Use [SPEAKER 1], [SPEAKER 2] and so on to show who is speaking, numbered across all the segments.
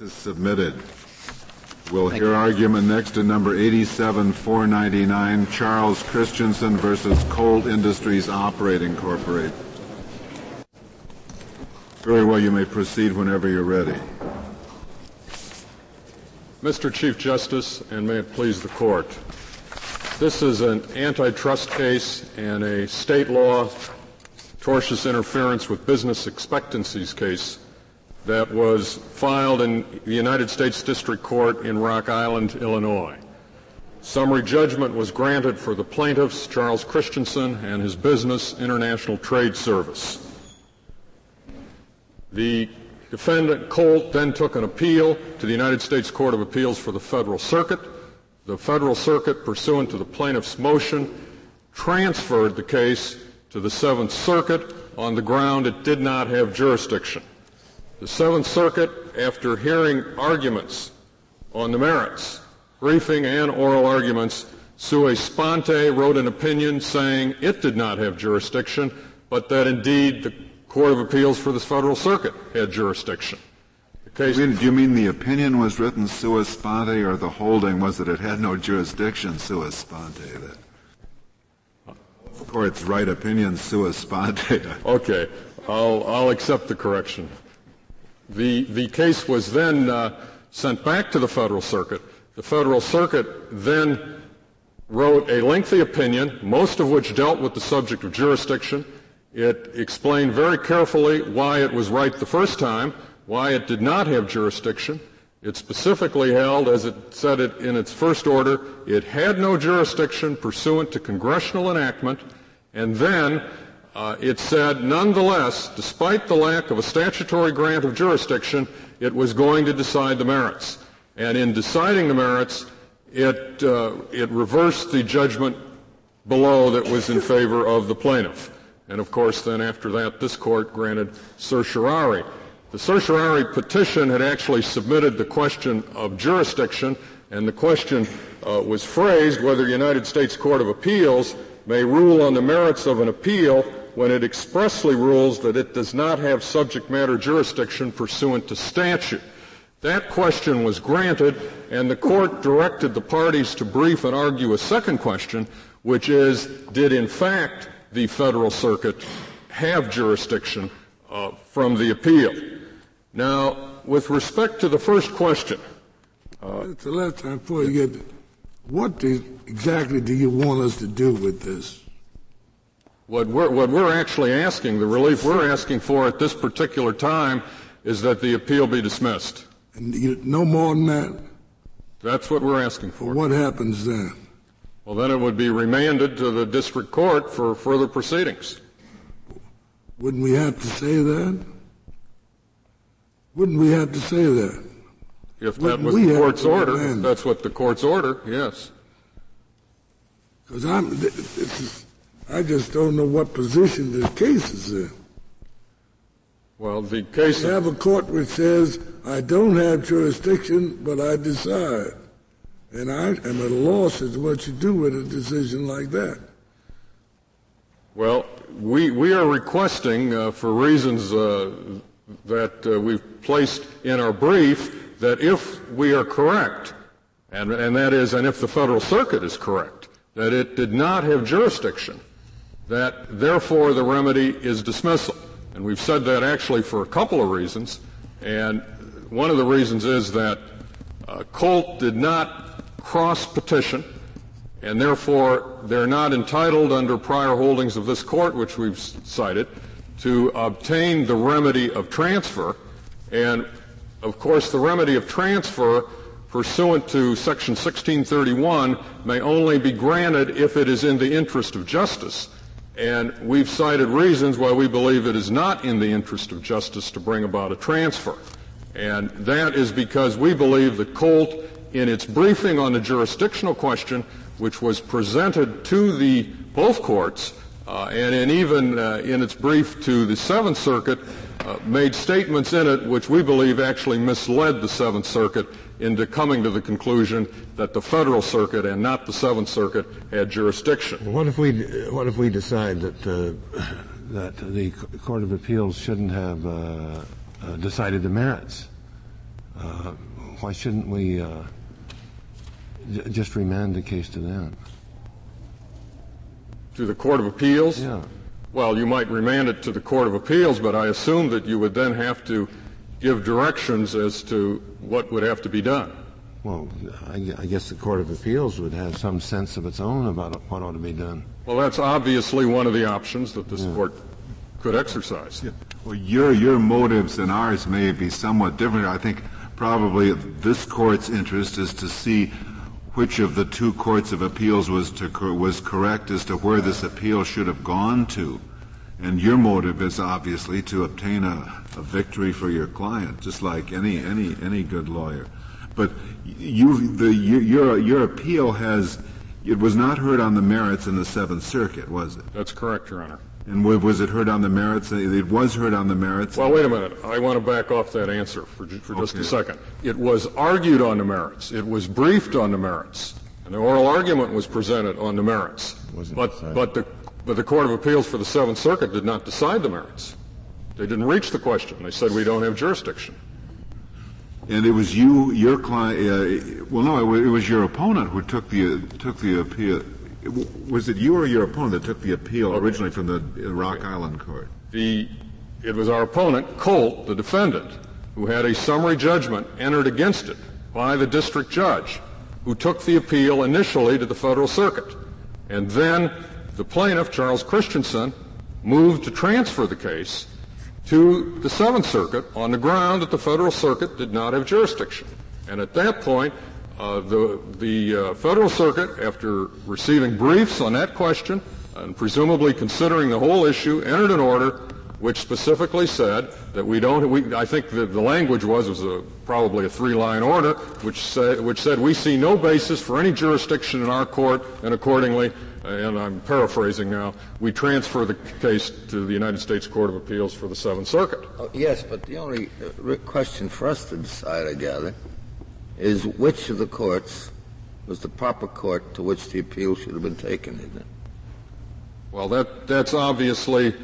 [SPEAKER 1] Is submitted. We'll hear argument next in number 87-499, Charles Christensen versus Colt Industries Operating Corporation. Very well, you may proceed whenever you're ready.
[SPEAKER 2] Mr. Chief Justice, and may it please the Court, this is an antitrust case and a state law tortious interference with business expectancies case that was filed in the United States District Court in Rock Island, Illinois. Summary judgment was granted for the plaintiffs, Charles Christensen and his business, International Trade Service. The defendant, Colt, then took an appeal to the United States Court of Appeals for the Federal Circuit. The Federal Circuit, pursuant to the plaintiff's motion, transferred the case to the Seventh Circuit on the ground it did not have jurisdiction. The Seventh Circuit, after hearing arguments on the merits, briefing and oral arguments, sua sponte wrote an opinion saying it did not have jurisdiction, but that indeed the Court of Appeals for the Federal Circuit had jurisdiction.
[SPEAKER 1] Do you mean the opinion was written sua sponte, or the holding was that it had no jurisdiction sua sponte? The Court's right opinion sua sponte.
[SPEAKER 2] Okay, I'll accept the correction. The case was then sent back to the Federal Circuit. The Federal Circuit then wrote a lengthy opinion, most of which dealt with the subject of jurisdiction. It explained very carefully why it was right the first time, why it did not have jurisdiction. It specifically held, as it said it in its first order, it had no jurisdiction pursuant to congressional enactment, and then it said, nonetheless, despite the lack of a statutory grant of jurisdiction, it was going to decide the merits. And in deciding the merits, it reversed the judgment below that was in favor of the plaintiff. And, of course, then after that, this Court granted certiorari. The certiorari petition had actually submitted the question of jurisdiction, and the question was phrased whether the United States Court of Appeals may rule on the merits of an appeal when it expressly rules that it does not have subject matter jurisdiction pursuant to statute. That question was granted, and the Court directed the parties to brief and argue a second question, which is, did in fact the Federal Circuit have jurisdiction from the appeal? Now, with respect to the first question,
[SPEAKER 3] the last time before you get, what exactly do you want us to do with this?
[SPEAKER 2] What we're actually asking, the relief we're asking for at this particular time, is that the appeal be dismissed.
[SPEAKER 3] And no more than that?
[SPEAKER 2] That's what we're asking for.
[SPEAKER 3] What happens then?
[SPEAKER 2] Well, then it would be remanded to the district court for further proceedings.
[SPEAKER 3] Wouldn't we have to say that? Wouldn't we have to say that?
[SPEAKER 2] If that was the court's order, if that's what the court's order, yes.
[SPEAKER 3] Because I just don't know what position the case is in.
[SPEAKER 2] Well, the case...
[SPEAKER 3] You have a court which says, I don't have jurisdiction, but I decide. And I am at a loss as to what you do with a decision like that.
[SPEAKER 2] Well, we are requesting, for reasons that we've placed in our brief, that if we are correct, and that is, and if the Federal Circuit is correct, that it did not have jurisdiction, that therefore the remedy is dismissal. And we've said that actually for a couple of reasons. And one of the reasons is that Colt did not cross-petition, and therefore they're not entitled under prior holdings of this Court, which we've cited, to obtain the remedy of transfer. And, of course, the remedy of transfer pursuant to Section 1631 may only be granted if it is in the interest of justice. And we've cited reasons why we believe it is not in the interest of justice to bring about a transfer. And that is because we believe that Colt, in its briefing on the jurisdictional question, which was presented to both courts, and even in its brief to the Seventh Circuit, made statements in it which we believe actually misled the Seventh Circuit into coming to the conclusion that the Federal Circuit and not the Seventh Circuit had jurisdiction.
[SPEAKER 4] What if we decide that the Court of Appeals shouldn't have decided the merits why shouldn't we just remand the case to them?
[SPEAKER 2] To the Court of Appeals?
[SPEAKER 4] Yeah.
[SPEAKER 2] Well, you might remand it to the Court of Appeals, but I assume that you would then have to give directions as to what would have to be done.
[SPEAKER 4] Well, I guess the Court of Appeals would have some sense of its own about what ought to be done.
[SPEAKER 2] Well, that's obviously one of the options that this Court could exercise.
[SPEAKER 1] Yeah. Well, your motives and ours may be somewhat different. I think probably this Court's interest is to see which of the two courts of appeals was correct as to where this appeal should have gone to. And your motive is obviously to obtain a victory for your client, just like any good lawyer. But your appeal it was not heard on the merits in the Seventh Circuit, was it?
[SPEAKER 2] That's correct, Your Honor.
[SPEAKER 1] And was it heard on the merits? It was heard on the merits?
[SPEAKER 2] Well, wait a minute. I want to back off that answer for just a second. It was argued on the merits. It was briefed on the merits. And the oral argument was presented on the merits. But the Court of Appeals for the Seventh Circuit did not decide the merits. They didn't reach the question. They said we don't have jurisdiction.
[SPEAKER 1] And it was your client. It was your opponent who took the appeal. Was it you or your opponent that took the appeal originally from the Rock Island Court?
[SPEAKER 2] It was our opponent, Colt, the defendant, who had a summary judgment entered against it by the district judge, who took the appeal initially to the Federal Circuit. And then the plaintiff, Charles Christensen, moved to transfer the case to the Seventh Circuit on the ground that the Federal Circuit did not have jurisdiction. And at that point, the Federal Circuit, after receiving briefs on that question and presumably considering the whole issue, entered an order which specifically said that I think the language was probably a 3-line order, which said we see no basis for any jurisdiction in our court, and accordingly, and I'm paraphrasing now, we transfer the case to the United States Court of Appeals for the Seventh Circuit.
[SPEAKER 5] Oh, yes, but the only question for us to decide, I gather, is which of the courts was the proper court to which the appeal should have been taken, isn't it?
[SPEAKER 2] Well, that's obviously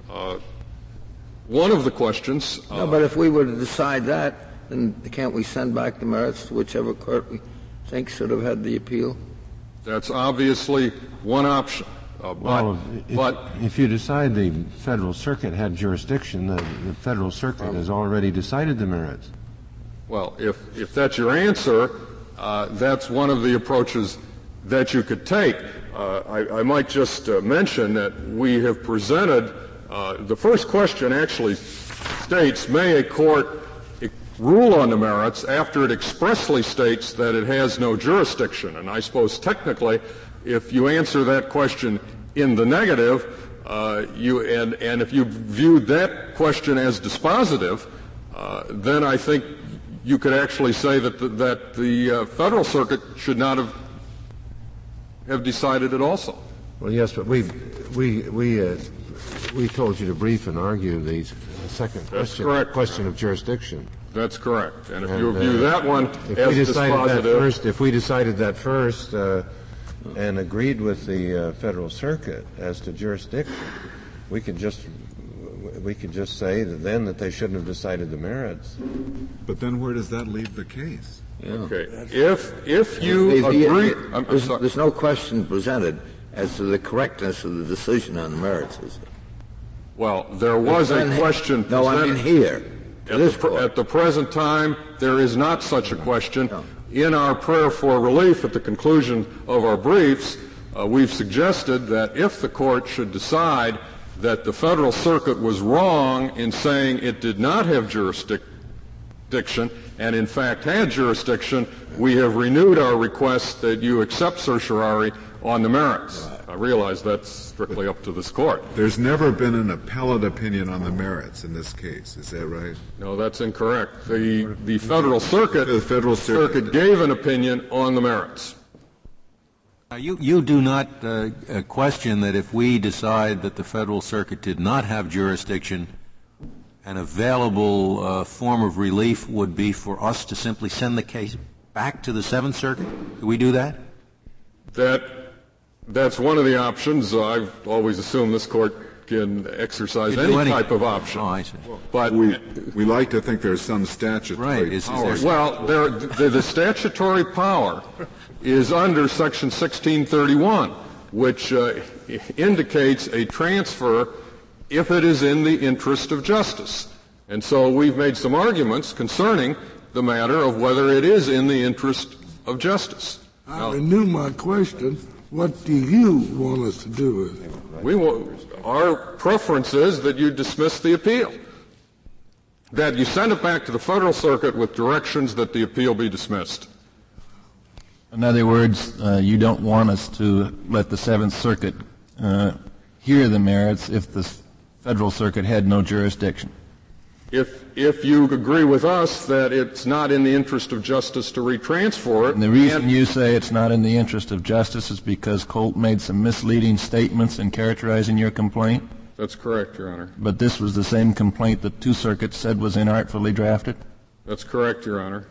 [SPEAKER 2] one of the questions.
[SPEAKER 5] No, but if we were to decide that, then can't we send back the merits to whichever court we think should have had the appeal?
[SPEAKER 2] That's obviously one option.
[SPEAKER 4] If you decide the Federal Circuit had jurisdiction, the Federal Circuit has already decided the merits.
[SPEAKER 2] Well, if that's your answer, that's one of the approaches that you could take. I might just mention that we have presented the first question actually states, may a court rule on the merits after it expressly states that it has no jurisdiction? And I suppose technically, if you answer that question in the negative, and if you viewed that question as dispositive, then I think you could actually say that the Federal Circuit should not have decided it also.
[SPEAKER 4] Well, yes, but we told you to brief and argue the second question of jurisdiction.
[SPEAKER 2] That's correct. And if you view that one as dispositive,
[SPEAKER 4] if we decided that first and agreed with the Federal Circuit as to jurisdiction, we could just say that they shouldn't have decided the merits.
[SPEAKER 1] But then where does that leave the case?
[SPEAKER 5] Yeah.
[SPEAKER 2] Okay. If you agree,
[SPEAKER 5] there's no question presented as to the correctness of the decision on the merits, is there?
[SPEAKER 2] Well, there was a question presented.
[SPEAKER 5] No, I mean here.
[SPEAKER 2] At the present time, there is not such a question. No. In our prayer for relief at the conclusion of our briefs, we've suggested that if the court should decide that the Federal Circuit was wrong in saying it did not have jurisdiction and in fact had jurisdiction, we have renewed our request that you accept certiorari on the merits. Right. I realize that's strictly up to this court.
[SPEAKER 1] There's never been an appellate opinion on the merits in this case. Is that right?
[SPEAKER 2] No, that's incorrect. The Federal Circuit gave an opinion on the merits.
[SPEAKER 6] You do not question that if we decide that the Federal Circuit did not have jurisdiction, an available form of relief would be for us to simply send the case back to the Seventh Circuit? Do we do that?
[SPEAKER 2] That's one of the options. I've always assumed this court can exercise
[SPEAKER 6] You do
[SPEAKER 2] any type of option.
[SPEAKER 6] Oh, I see.
[SPEAKER 2] But
[SPEAKER 1] We like to think there's some statutory
[SPEAKER 6] Right.
[SPEAKER 1] power.
[SPEAKER 2] well, the statutory power is under Section 1631, which indicates a transfer if it is in the interest of justice. And so we've made some arguments concerning the matter of whether it is in the interest of justice.
[SPEAKER 3] I renew my question. What do you want us to do with it?
[SPEAKER 2] Our preference is that you dismiss the appeal, that you send it back to the Federal Circuit with directions that the appeal be dismissed.
[SPEAKER 7] In other words, you don't want us to let the Seventh Circuit hear the merits if the Federal Circuit had no jurisdiction.
[SPEAKER 2] If you agree with us that it's not in the interest of justice to retransfer it.
[SPEAKER 7] And the reason you say it's not in the interest of justice is because Colt made some misleading statements in characterizing your complaint?
[SPEAKER 2] That's correct, Your Honor.
[SPEAKER 7] But this was the same complaint that two circuits said was inartfully drafted?
[SPEAKER 2] That's correct, Your Honor.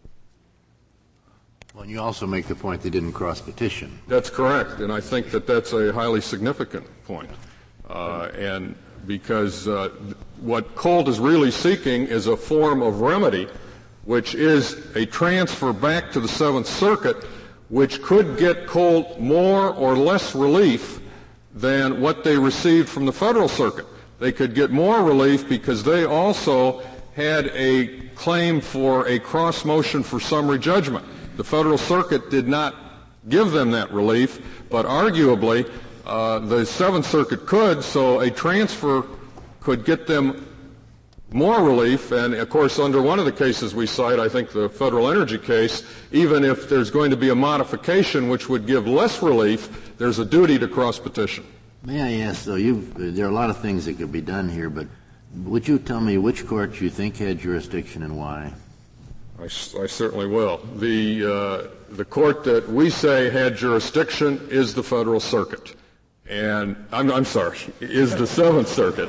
[SPEAKER 8] Well, and you also make the point they didn't cross-petition.
[SPEAKER 2] That's correct, and I think that that's a highly significant point. And because what Colt is really seeking is a form of remedy, which is a transfer back to the Seventh Circuit, which could get Colt more or less relief than what they received from the Federal Circuit. They could get more relief because they also had a claim for a cross motion for summary judgment. The Federal Circuit did not give them that relief, but arguably the Seventh Circuit could, so a transfer could get them more relief. And, of course, under one of the cases we cite, I think the Federal Energy case, even if there's going to be a modification which would give less relief, there's a duty to cross-petition.
[SPEAKER 8] May I ask, though, there are a lot of things that could be done here, but would you tell me which court you think had jurisdiction and why?
[SPEAKER 2] I certainly will. The court that we say had jurisdiction is the Federal Circuit. And I'm sorry, is the Seventh Circuit.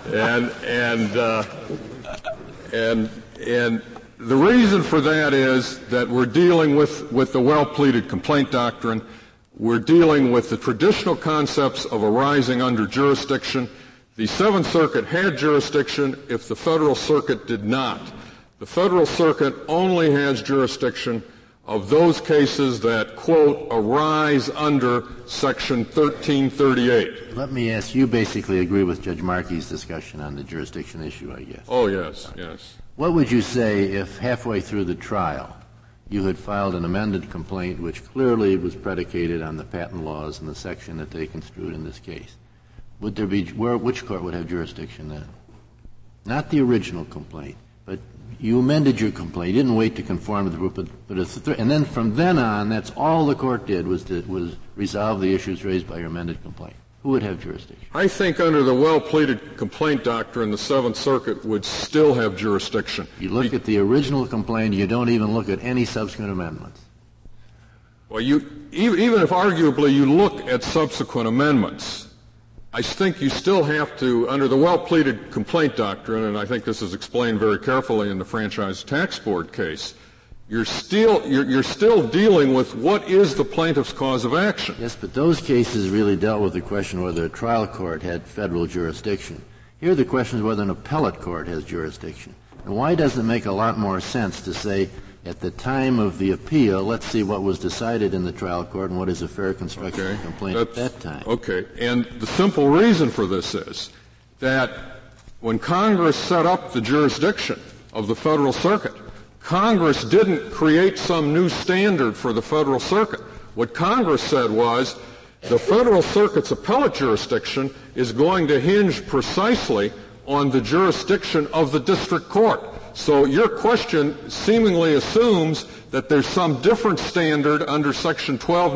[SPEAKER 2] And the reason for that is that we're dealing with the well-pleaded complaint doctrine. We're dealing with the traditional concepts of arising under jurisdiction. The Seventh Circuit had jurisdiction if the Federal Circuit did not. The Federal Circuit only has jurisdiction of those cases that, quote, arise under Section 1338.
[SPEAKER 8] Let me ask, you basically agree with Judge Markey's discussion on the jurisdiction issue, I guess.
[SPEAKER 2] Oh, yes, yes.
[SPEAKER 8] What would you say if halfway through the trial you had filed an amended complaint which clearly was predicated on the patent laws and the section that they construed in this case? Would there be, which court would have jurisdiction then? Not the original complaint, but you amended your complaint. You didn't wait to conform to the group, and then from then on, that's all the court did was resolve the issues raised by your amended complaint. Who would have jurisdiction?
[SPEAKER 2] I think under the well-pleaded complaint doctrine, the Seventh Circuit would still have jurisdiction.
[SPEAKER 8] You look at the original complaint, you don't even look at any subsequent amendments.
[SPEAKER 2] Well, even if arguably you look at subsequent amendments, I think you still have to, under the well-pleaded complaint doctrine, and I think this is explained very carefully in the Franchise Tax Board case, you're still dealing with what is the plaintiff's cause of action.
[SPEAKER 8] Yes, but those cases really dealt with the question whether a trial court had federal jurisdiction. Here the question is whether an appellate court has jurisdiction. And why doesn't it make a lot more sense to say, at the time of the appeal, let's see what was decided in the trial court and what is a fair construction of the complaint at that time.
[SPEAKER 2] Okay. And the simple reason for this is that when Congress set up the jurisdiction of the Federal Circuit, Congress didn't create some new standard for the Federal Circuit. What Congress said was the Federal Circuit's appellate jurisdiction is going to hinge precisely on the jurisdiction of the district court. So your question seemingly assumes that there's some different standard under Section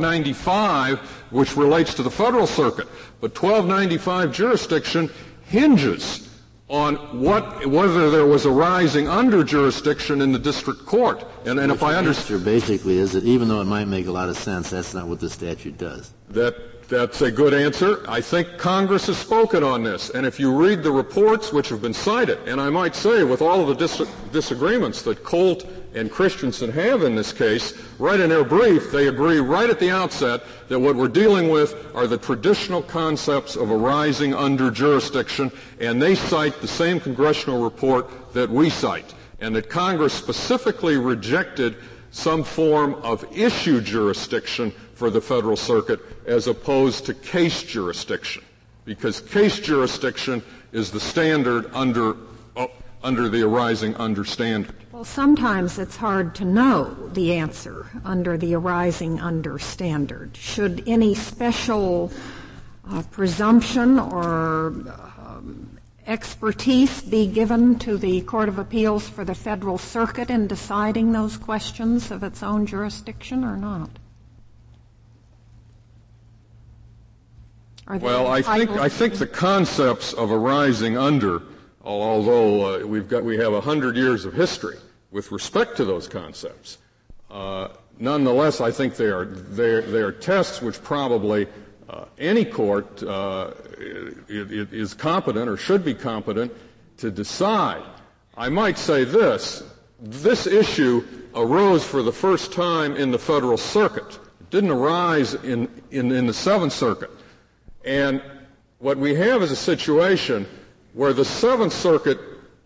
[SPEAKER 2] 1295 which relates to the Federal Circuit. But 1295 jurisdiction hinges on whether there was a rising under jurisdiction in the district court. And if I understand,
[SPEAKER 8] basically is that even though it might make a lot of sense, that's not what the statute does.
[SPEAKER 2] That That's a good answer. I think Congress has spoken on this. And if you read the reports which have been cited, and I might say with all of the disagreements that Colt and Christensen have in this case, right in their brief, they agree right at the outset that what we're dealing with are the traditional concepts of arising under jurisdiction, and they cite the same congressional report that we cite, and that Congress specifically rejected some form of issue jurisdiction for the Federal Circuit as opposed to case jurisdiction, because case jurisdiction is the standard under the arising under standard.
[SPEAKER 9] Well, sometimes it's hard to know the answer under the arising under standard. Should any special presumption or expertise be given to the Court of Appeals for the Federal Circuit in deciding those questions of its own jurisdiction or not?
[SPEAKER 2] Well, I think the concepts of arising under, although we have 100 years of history with respect to those concepts, nonetheless, I think they are tests which probably any court is competent or should be competent to decide. I might say this issue arose for the first time in the Federal Circuit. It didn't arise in the Seventh Circuit. And what we have is a situation where the Seventh Circuit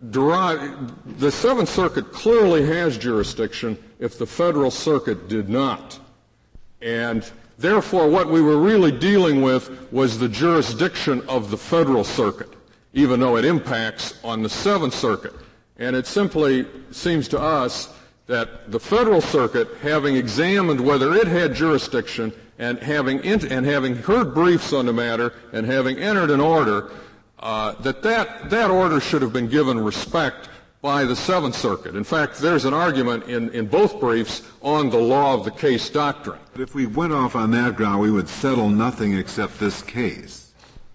[SPEAKER 2] clearly has jurisdiction if the Federal Circuit did not. And therefore, what we were really dealing with was the jurisdiction of the Federal Circuit, even though it impacts on the Seventh Circuit. And it simply seems to us that the Federal Circuit, having examined whether it had jurisdiction and having heard briefs on the matter and having entered an order, that order should have been given respect by the Seventh Circuit. In fact, there's an argument in both briefs on the law of the case doctrine.
[SPEAKER 1] But if we went off on that ground, we would settle nothing except this case.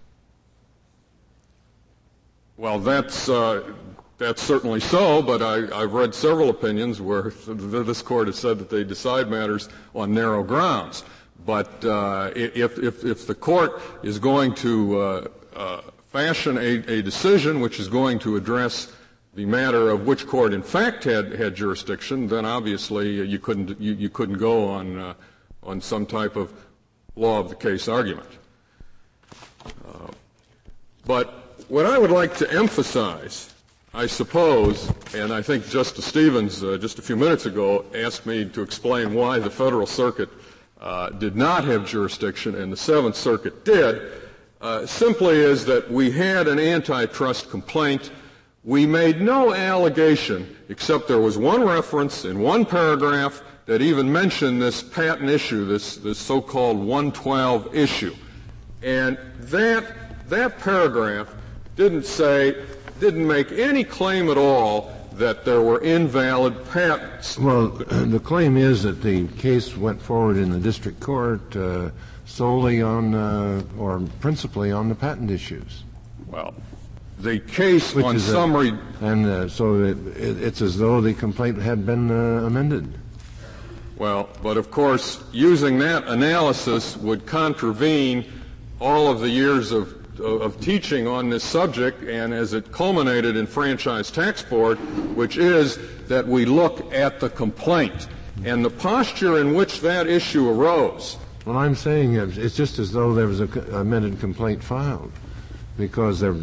[SPEAKER 2] Well, that's certainly so, but I've read several opinions where this Court has said that they decide matters on narrow grounds. But if the Court is going to fashion a decision which is going to address the matter of which court in fact had jurisdiction, then obviously you couldn't go on some type of law of the case argument. But what I would like to emphasize, I suppose, and I think Justice Stevens just a few minutes ago asked me to explain why the Federal Circuit did not have jurisdiction and the Seventh Circuit did, simply is that we had an antitrust complaint. We made no allegation, except there was one reference in one paragraph that even mentioned this patent issue, this so-called 112 issue. And that paragraph didn't make any claim at all that there were invalid patents.
[SPEAKER 4] Well, the claim is that the case went forward in the district court solely on or principally on the patent issues.
[SPEAKER 2] Well, the case on summary...
[SPEAKER 4] So it's as though the complaint had been amended.
[SPEAKER 2] Well, but of course, using that analysis would contravene all of the years of teaching on this subject, and as it culminated in Franchise Tax Board, which is that we look at the complaint and the posture in which that issue arose.
[SPEAKER 4] Well, I'm saying it's just as though there was an amended complaint filed, because the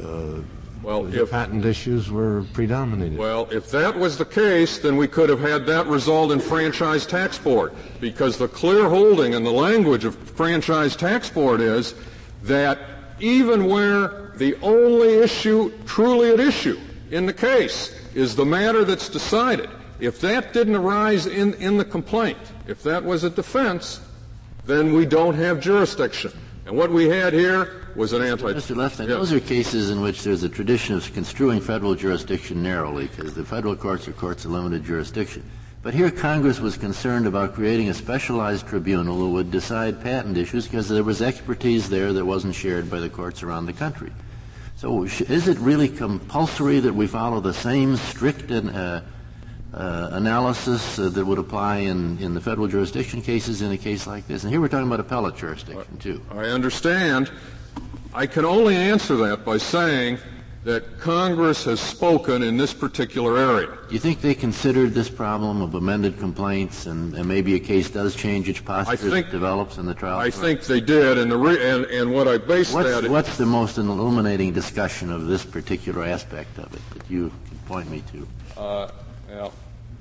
[SPEAKER 4] patent issues were predominated.
[SPEAKER 2] Well, if that was the case, then we could have had that result in Franchise Tax Board, because the clear holding and the language of Franchise Tax Board is that even where the only issue truly at issue in the case is the matter that's decided, if that didn't arise in the complaint, if that was a defense, then we don't have jurisdiction. And what we had here was an antitrust.
[SPEAKER 8] Mr. Lefton, those are cases in which there's a tradition of construing federal jurisdiction narrowly, because the federal courts are courts of limited jurisdiction. But here Congress was concerned about creating a specialized tribunal who would decide patent issues because there was expertise there that wasn't shared by the courts around the country. So is it really compulsory that we follow the same strict and analysis that would apply in the federal jurisdiction cases in a case like this? And here we're talking about appellate jurisdiction, too.
[SPEAKER 2] I understand. I can only answer that by saying that Congress has spoken in this particular area.
[SPEAKER 8] Do you think they considered this problem of amended complaints and maybe a case does change its posture as it develops in the trial?
[SPEAKER 2] I think they did, and what I based that...
[SPEAKER 8] What's the most illuminating discussion of this particular aspect of it that you can point me to?
[SPEAKER 2] Well,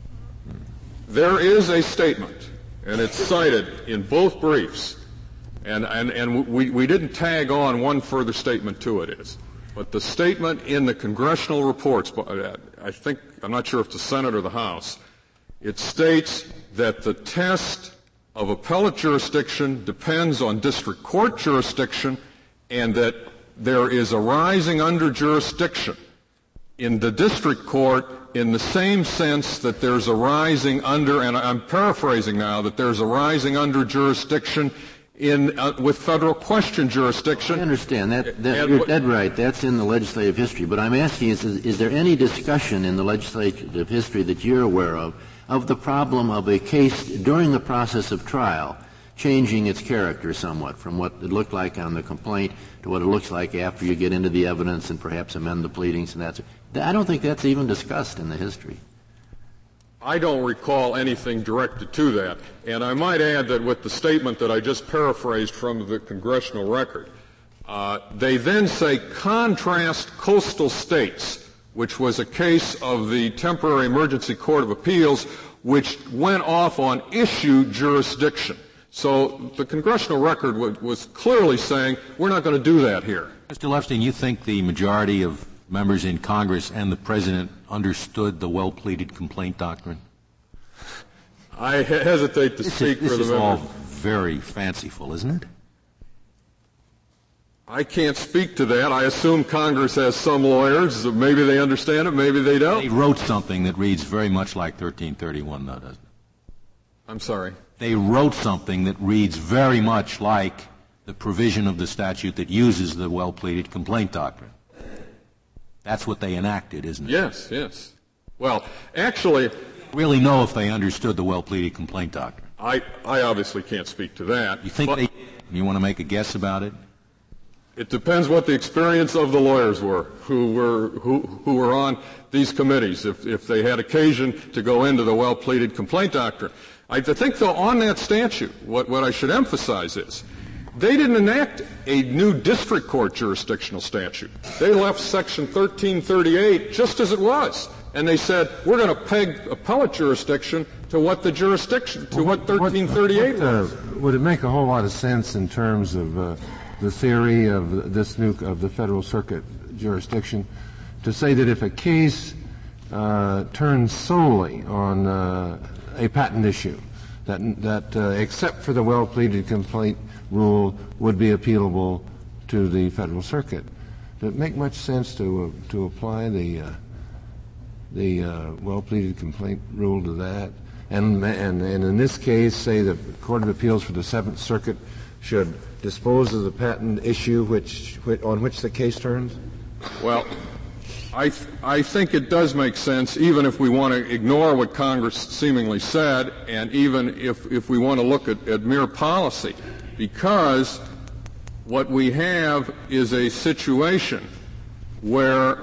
[SPEAKER 2] there is a statement, and it's cited in both briefs, and we didn't tag on one further statement to it. But the statement in the congressional reports, I'm not sure if it's the Senate or the House, it states that the test of appellate jurisdiction depends on district court jurisdiction, and that there is a rising under jurisdiction in the district court in the same sense that there's a rising under, and I'm paraphrasing now, that there's a rising under jurisdiction with federal question jurisdiction.
[SPEAKER 8] I understand that. You're dead right. That's in the legislative history. But I'm asking is there any discussion in the legislative history that you're aware of the problem of a case during the process of trial changing its character somewhat from what it looked like on the complaint to what it looks like after you get into the evidence and perhaps amend the pleadings and that? I don't think that's even discussed in the history.
[SPEAKER 2] I don't recall anything directed to that. And I might add that with the statement that I just paraphrased from the congressional record, they then say contrast coastal states, which was a case of the Temporary Emergency Court of Appeals, which went off on issue jurisdiction. So the congressional record was clearly saying we're not going to do that here.
[SPEAKER 6] Mr. Levstein, you think the majority of members in Congress and the President understood the well-pleaded complaint doctrine?
[SPEAKER 2] I hesitate to speak for the members.
[SPEAKER 6] This is all very fanciful, isn't it?
[SPEAKER 2] I can't speak to that. I assume Congress has some lawyers. Maybe they understand it, maybe they don't.
[SPEAKER 6] They wrote something that reads very much like 1331, though, doesn't it?
[SPEAKER 2] I'm sorry?
[SPEAKER 6] They wrote something that reads very much like the provision of the statute that uses the well-pleaded complaint doctrine. That's what they enacted, isn't it?
[SPEAKER 2] Yes. Well, actually...
[SPEAKER 6] really know if they understood the well-pleaded complaint doctrine.
[SPEAKER 2] I obviously can't speak to that.
[SPEAKER 6] You think you want to make a guess about it?
[SPEAKER 2] It depends what the experience of the lawyers were who were on these committees, if they had occasion to go into the well-pleaded complaint doctrine. I think, though, on that statute, what I should emphasize is they didn't enact a new district court jurisdictional statute. They left Section 1338 just as it was, and they said we're going to peg appellate jurisdiction to what the jurisdiction to what 1338 was.
[SPEAKER 4] Would it make a whole lot of sense in terms of the theory of of the Federal Circuit jurisdiction to say that if a case turns solely on a patent issue, that except for the well-pleaded complaint rule would be appealable to the Federal Circuit? Does it make much sense to apply the well-pleaded complaint rule to that? And in this case, say the Court of Appeals for the Seventh Circuit should dispose of the patent issue on which the case turns?
[SPEAKER 2] Well, I think it does make sense, even if we want to ignore what Congress seemingly said, and even if we want to look at mere policy, because what we have is a situation where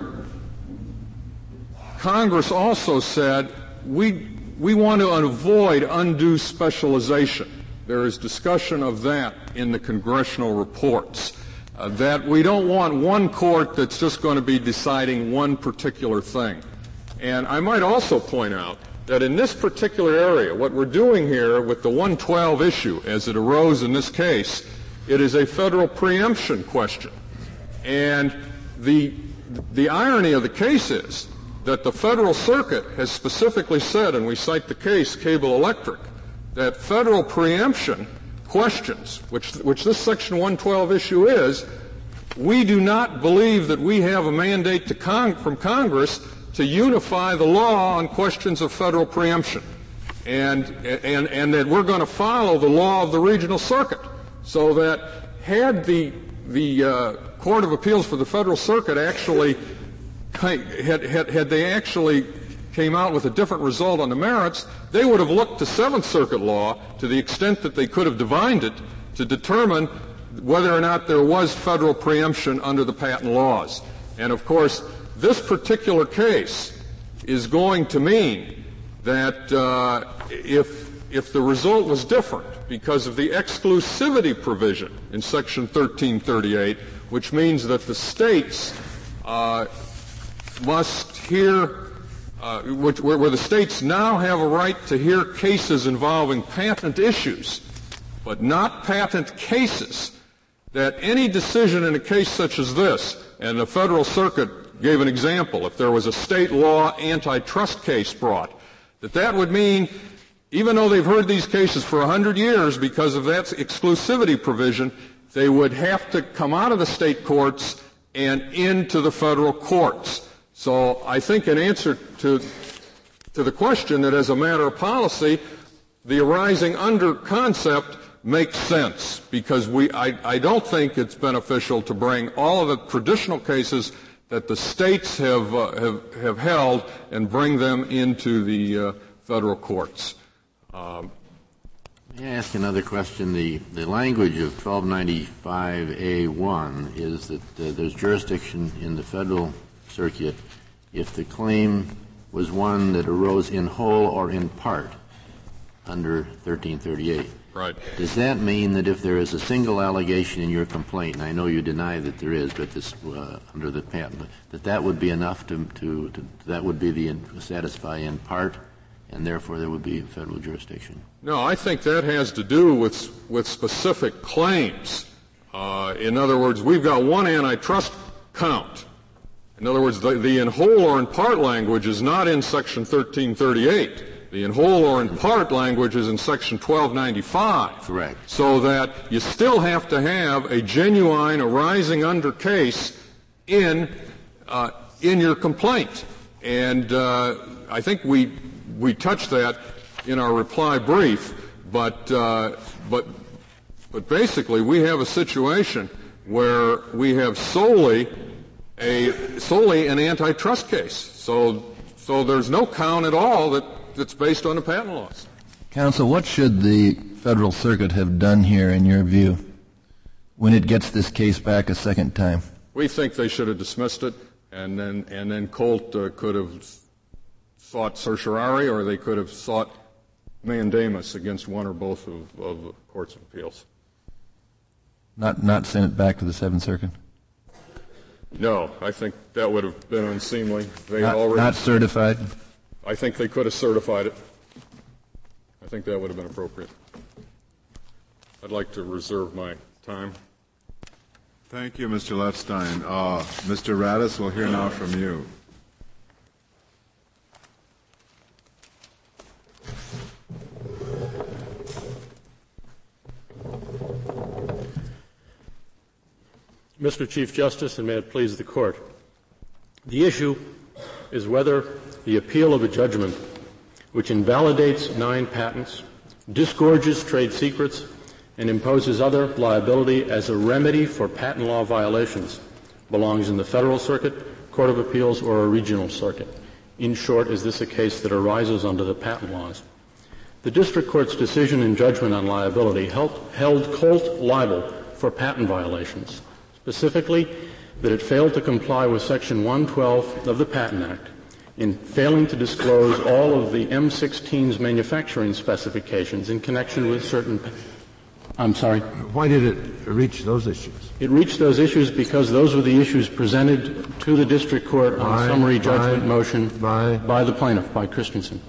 [SPEAKER 2] Congress also said we want to avoid undue specialization. There is discussion of that in the congressional reports, that we don't want one court that's just going to be deciding one particular thing. And I might also point out that in this particular area, what we're doing here with the 112 issue as it arose in this case, it is a federal preemption question. And the irony of the case is that the Federal Circuit has specifically said, and we cite the case Cable Electric, that federal preemption questions, which this Section 112 issue is, we do not believe that we have a mandate from Congress to unify the law on questions of federal preemption, and that we're going to follow the law of the regional circuit, so that had the Court of Appeals for the Federal Circuit actually had they actually came out with a different result on the merits, they would have looked to Seventh Circuit law to the extent that they could have divined it to determine whether or not there was federal preemption under the patent laws. And of course, this particular case is going to mean that if the result was different because of the exclusivity provision in Section 1338, which means that the states must hear where the states now have a right to hear cases involving patent issues, but not patent cases, that any decision in a case such as this, and the Federal Circuit gave an example, if there was a state law antitrust case brought, that would mean, even though they've heard these cases for 100 years because of that exclusivity provision, they would have to come out of the state courts and into the federal courts. So I think in answer to the question that as a matter of policy, the arising under concept makes sense, because I don't think it's beneficial to bring all of the traditional cases that the states have held and bring them into the federal courts.
[SPEAKER 8] May I ask another question? The language of 1295A1 is that there's jurisdiction in the federal circuit if the claim was one that arose in whole or in part under 1338.
[SPEAKER 2] Right.
[SPEAKER 8] Does that mean that if there is a single allegation in your complaint, and I know you deny that there is, but this under the patent, that would be enough to that would be satisfy in part, and therefore there would be federal jurisdiction?
[SPEAKER 2] No, I think that has to do with specific claims. In other words, we've got one antitrust count. In other words, the in whole or in part language is not in Section 1338. The in whole or in part language is in Section 1295.
[SPEAKER 8] Correct.
[SPEAKER 2] So that you still have to have a genuine arising under case in your complaint. And I think we touched that in our reply brief, but basically we have a situation where we have solely an antitrust case. So there's no count at all that's based on the patent laws.
[SPEAKER 7] Counsel, what should the Federal Circuit have done here, in your view, when it gets this case back a second time?
[SPEAKER 2] We think they should have dismissed it, and then Colt could have sought certiorari, or they could have sought mandamus against one or both of the courts of appeals.
[SPEAKER 7] Not send it back to the Seventh Circuit?
[SPEAKER 2] No, I think that would have been unseemly.
[SPEAKER 7] Not certified?
[SPEAKER 2] I think they could have certified it. I think that would have been appropriate. I'd like to reserve my time.
[SPEAKER 1] Thank you, Mr. Lefstein. Mr. Raddatz, we'll hear now from you.
[SPEAKER 10] Mr. Chief Justice, and may it please the Court, the issue is whether the appeal of a judgment which invalidates 9 patents, disgorges trade secrets, and imposes other liability as a remedy for patent law violations belongs in the Federal Circuit, Court of Appeals, or a regional circuit. In short, is this a case that arises under the patent laws? The District Court's decision and judgment on liability held Colt liable for patent violations, specifically that it failed to comply with Section 112 of the Patent Act in failing to disclose all of the M16's manufacturing specifications in connection with certain I'm sorry.
[SPEAKER 4] Why did it reach those issues?
[SPEAKER 10] It reached those issues because those were the issues presented to the District Court on a summary judgment motion by the plaintiff, by Christensen.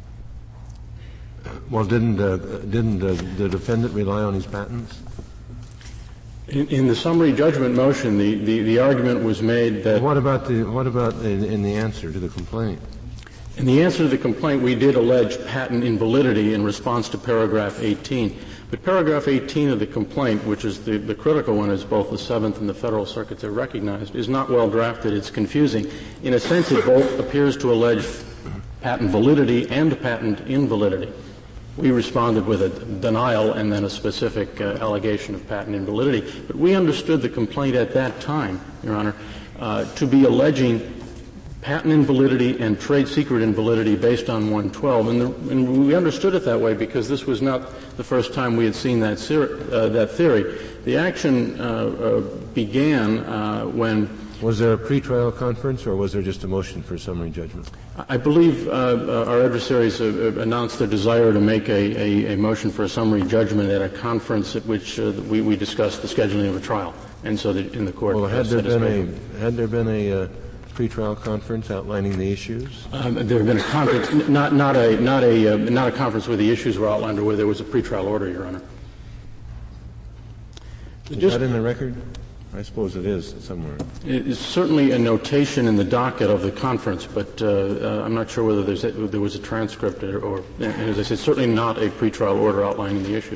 [SPEAKER 4] Well, didn't the defendant rely on his patents?
[SPEAKER 10] In the summary judgment motion, the argument was made that.
[SPEAKER 4] What about in the answer to the complaint?
[SPEAKER 10] In the answer to the complaint, we did allege patent invalidity in response to paragraph 18. But paragraph 18 of the complaint, which is the critical one, as both the Seventh and the Federal Circuits have recognized, is not well drafted. It's confusing. In a sense, it both appears to allege patent validity and patent invalidity. We responded with a denial and then a specific allegation of patent invalidity. But we understood the complaint at that time, Your Honor, to be alleging patent invalidity and trade secret invalidity based on 112. And we understood it that way because this was not the first time we had seen that theory. The action began when...
[SPEAKER 4] Was there a pretrial conference, or was there just a motion for summary judgment?
[SPEAKER 10] I believe our adversaries announced their desire to make a motion for a summary judgment at a conference at which we discussed the scheduling of a trial, and so in the court.
[SPEAKER 4] Well, had there been a pretrial conference outlining the issues?
[SPEAKER 10] There had been a conference, not a conference where the issues were outlined or where there was a pretrial order, Your Honor.
[SPEAKER 4] Is that in the record? I suppose it is somewhere.
[SPEAKER 10] It is certainly a notation in the docket of the conference, but I'm not sure whether there was a transcript or, as I said, certainly not a pretrial order outlining the issues.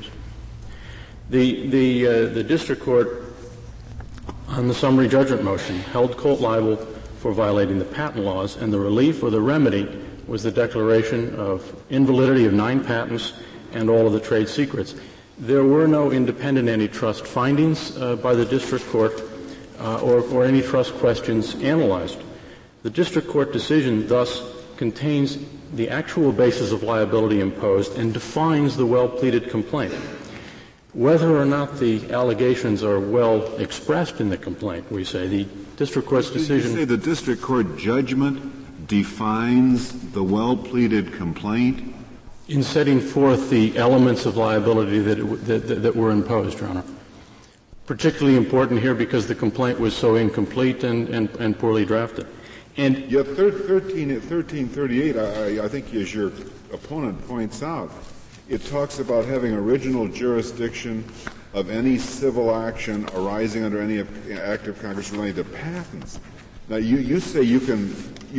[SPEAKER 10] The district court, on the summary judgment motion, held Colt liable for violating the patent laws, and the relief or the remedy was the declaration of invalidity of 9 patents and all of the trade secrets. There were no independent antitrust findings by the district court or antitrust questions analyzed. The district court decision thus contains the actual basis of liability imposed and defines the well-pleaded complaint. Whether or not the allegations are well expressed in the complaint, we say, the district court's decision...
[SPEAKER 1] Did you say the district court judgment defines the well-pleaded complaint?
[SPEAKER 10] In setting forth the elements of liability that were imposed, Your Honor. Particularly important here because the complaint was so incomplete and poorly drafted. And
[SPEAKER 1] yet 1338, I think as your opponent points out, it talks about having original jurisdiction of any civil action arising under any act of Congress relating to patents. Now you say you can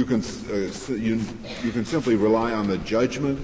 [SPEAKER 1] simply rely on the judgment.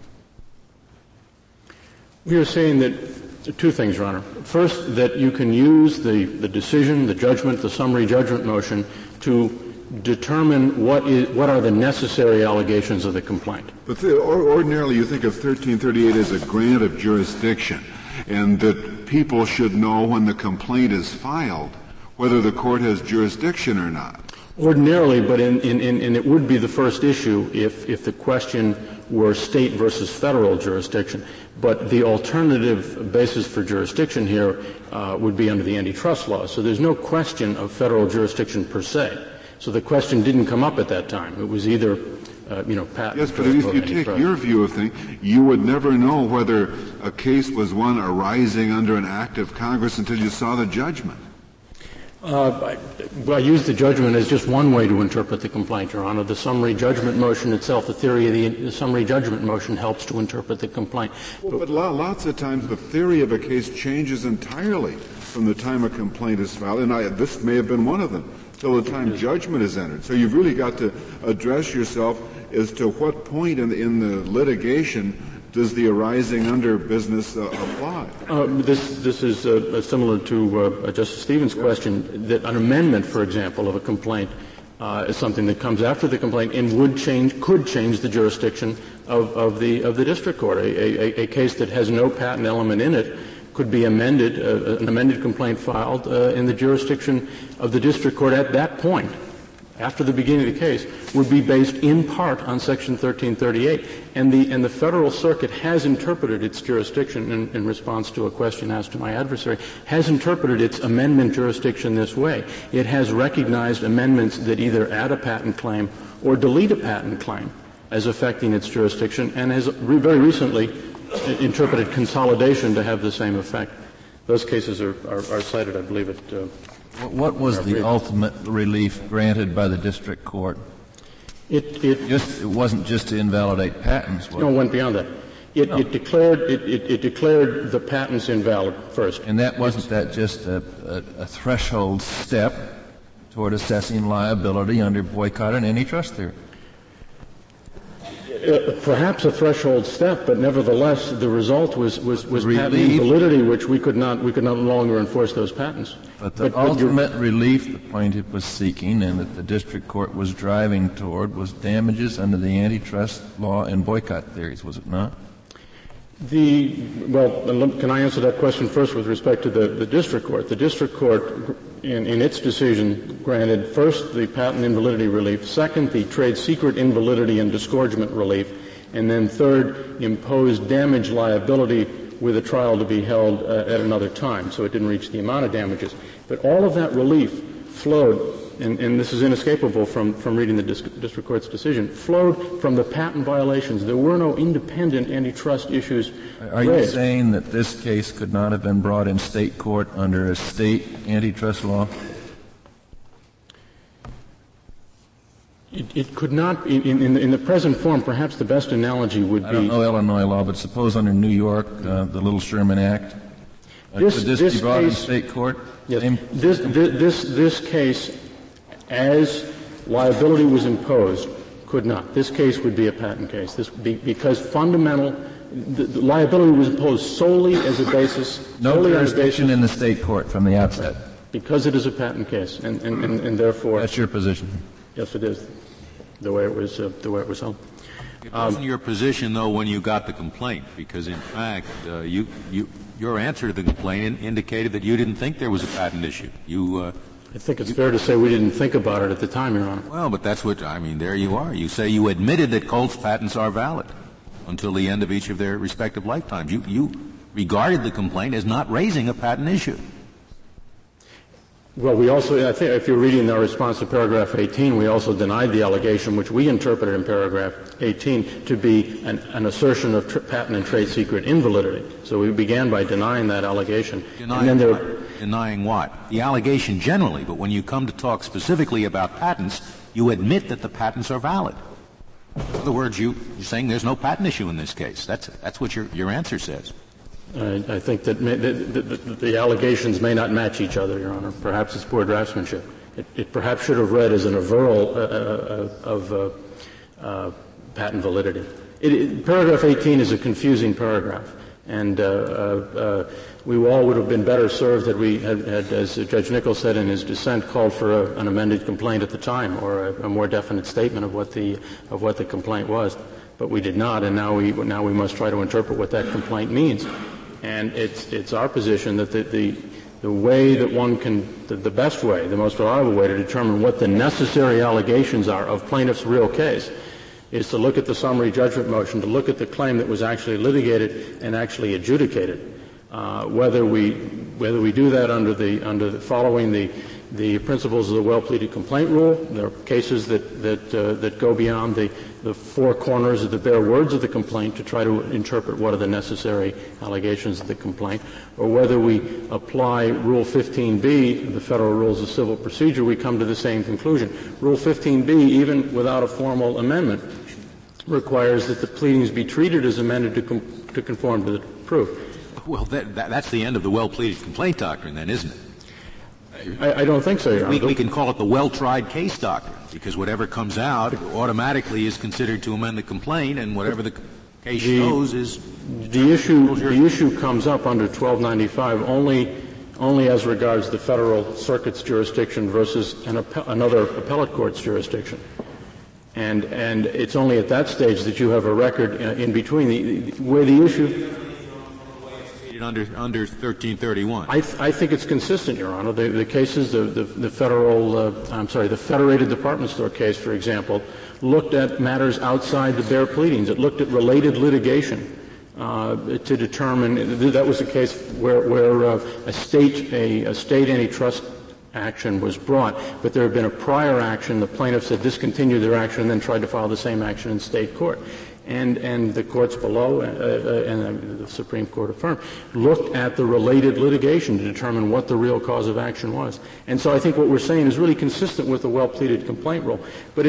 [SPEAKER 10] We are saying that two things, Your Honor. First, that you can use the decision, the judgment, the summary judgment motion to determine what are the necessary allegations of the complaint.
[SPEAKER 1] But ordinarily you think of 1338 as a grant of jurisdiction, and that people should know when the complaint is filed whether the court has jurisdiction or not.
[SPEAKER 10] Ordinarily, but and it would be the first issue if the question were state versus federal jurisdiction. But the alternative basis for jurisdiction here would be under the antitrust law. So there's no question of federal jurisdiction per se. So the question didn't come up at that time. It was either, patent.
[SPEAKER 1] Yes, but if you take your view of things, you would never know whether a case was one arising under an act of Congress until you saw the judgment.
[SPEAKER 10] I use the judgment as just one way to interpret the complaint, Your Honor. The summary judgment motion itself, the theory of the summary judgment motion helps to interpret the complaint.
[SPEAKER 1] Well, but lots of times the theory of a case changes entirely from the time a complaint is filed, and this may have been one of them, till the time judgment is entered. So you've really got to address yourself as to what point in the litigation does the arising under business apply?
[SPEAKER 10] This is similar to Justice Stevens' question, that an amendment, for example, of a complaint is something that comes after the complaint and could change the jurisdiction of the district court. A case that has no patent element in it could be amended, an amended complaint filed in the jurisdiction of the district court at that point, after the beginning of the case, would be based in part on Section 1338. And the Federal Circuit has interpreted its jurisdiction in response to a question asked to my adversary, has interpreted its amendment jurisdiction this way. It has recognized amendments that either add a patent claim or delete a patent claim as affecting its jurisdiction, and has very recently interpreted consolidation to have the same effect. Those cases are cited, I believe, at
[SPEAKER 7] what was the ultimate relief granted by the district court? It wasn't just to invalidate patents, was it?
[SPEAKER 10] No, it went beyond that. It declared the patents invalid first.
[SPEAKER 7] And wasn't that just a threshold step toward assessing liability under boycott and antitrust theory?
[SPEAKER 10] Perhaps a threshold step, but nevertheless, the result was patent invalidity, which we could not longer enforce those patents.
[SPEAKER 7] But the ultimate relief the plaintiff was seeking and that the district court was driving toward was damages under the antitrust law and boycott theories, was it not?
[SPEAKER 10] Can I answer that question first with respect to the district court? The district court, in its decision, granted first the patent invalidity relief, second the trade secret invalidity and disgorgement relief, and then third imposed damage liability with a trial to be held at another time, so it didn't reach the amount of damages. But all of that relief flowed, and this is inescapable from reading the district court's decision, flowed from the patent violations. There were no independent antitrust issues
[SPEAKER 7] Are you saying that this case could not have been brought in state court under a state antitrust law?
[SPEAKER 10] It could not, in the present form, perhaps the best analogy would be...
[SPEAKER 7] I don't know Illinois law, but suppose under New York, the Little Sherman Act, could this be brought in state court?
[SPEAKER 10] Yes. This case, as liability was imposed, could not. This case would be a patent case. Because the liability was imposed solely as a basis.
[SPEAKER 7] No jurisdiction in the state court from the outset.
[SPEAKER 10] Because it is a patent case, and therefore.
[SPEAKER 7] That's your position.
[SPEAKER 10] Yes, it is. The way it was held.
[SPEAKER 6] It wasn't your position, though, when you got the complaint, because in fact, your answer to the complaint indicated that you didn't think there was a patent issue.
[SPEAKER 10] I think it's fair to say we didn't think about it at the time, Your Honor.
[SPEAKER 6] Well, but that's there you are. You say you admitted that Colt's patents are valid until the end of each of their respective lifetimes. You regarded the complaint as not raising a patent issue.
[SPEAKER 10] Well, we also, I think, if you're reading our response to paragraph 18, we also denied the allegation, which we interpreted in paragraph 18 to be an assertion of patent and trade secret invalidity. So we began by denying that allegation.
[SPEAKER 6] Denying what? The allegation generally, but when you come to talk specifically about patents, you admit that the patents are valid. In other words, you're saying there's no patent issue in this case. That's what your answer says.
[SPEAKER 10] I think that the allegations may not match each other, Your Honor. Perhaps it's poor draftsmanship. It perhaps should have read as an averral of patent validity. Paragraph 18 is a confusing paragraph, and we all would have been better served had we had, as Judge Nichols said in his dissent, called for an amended complaint at the time, or a more definite statement of what the complaint was. But we did not, and now we must try to interpret what that complaint means. And it's our position that the way that one can, the best way, the most reliable way to determine what the necessary allegations are of plaintiff's real case is to look at the summary judgment motion, to look at the claim that was actually litigated and actually adjudicated. Whether we do that under following the principles of the well-pleaded complaint rule, there are cases that go beyond the four corners of the bare words of the complaint to try to interpret what are the necessary allegations of the complaint, or whether we apply Rule 15b, the Federal Rules of Civil Procedure, we come to the same conclusion. Rule 15b, even without a formal amendment, requires that the pleadings be treated as amended to conform to the proof.
[SPEAKER 6] Well, that's the end of the well-pleaded complaint doctrine, then, isn't it?
[SPEAKER 10] I don't think so, Your Honor.
[SPEAKER 6] We can call it the well-tried case doctrine, because whatever comes out automatically is considered to amend the complaint, and whatever the case shows is...
[SPEAKER 10] The issue comes up under 1295 only as regards the Federal Circuit's jurisdiction versus another appellate court's jurisdiction. And it's only at that stage that you have a record in between where the issue...
[SPEAKER 6] Under 1331.
[SPEAKER 10] I think it's consistent, Your Honor. The cases, the Federated Department Store case, for example, looked at matters outside the bare pleadings. It looked at related litigation to determine. That was a case where a state antitrust action was brought, but there had been a prior action. The plaintiffs had discontinued their action and then tried to file the same action in state court. And the courts below and the Supreme Court affirmed looked at the related litigation to determine what the real cause of action was. And so I think what we're saying is really consistent with the well-pleaded complaint rule. But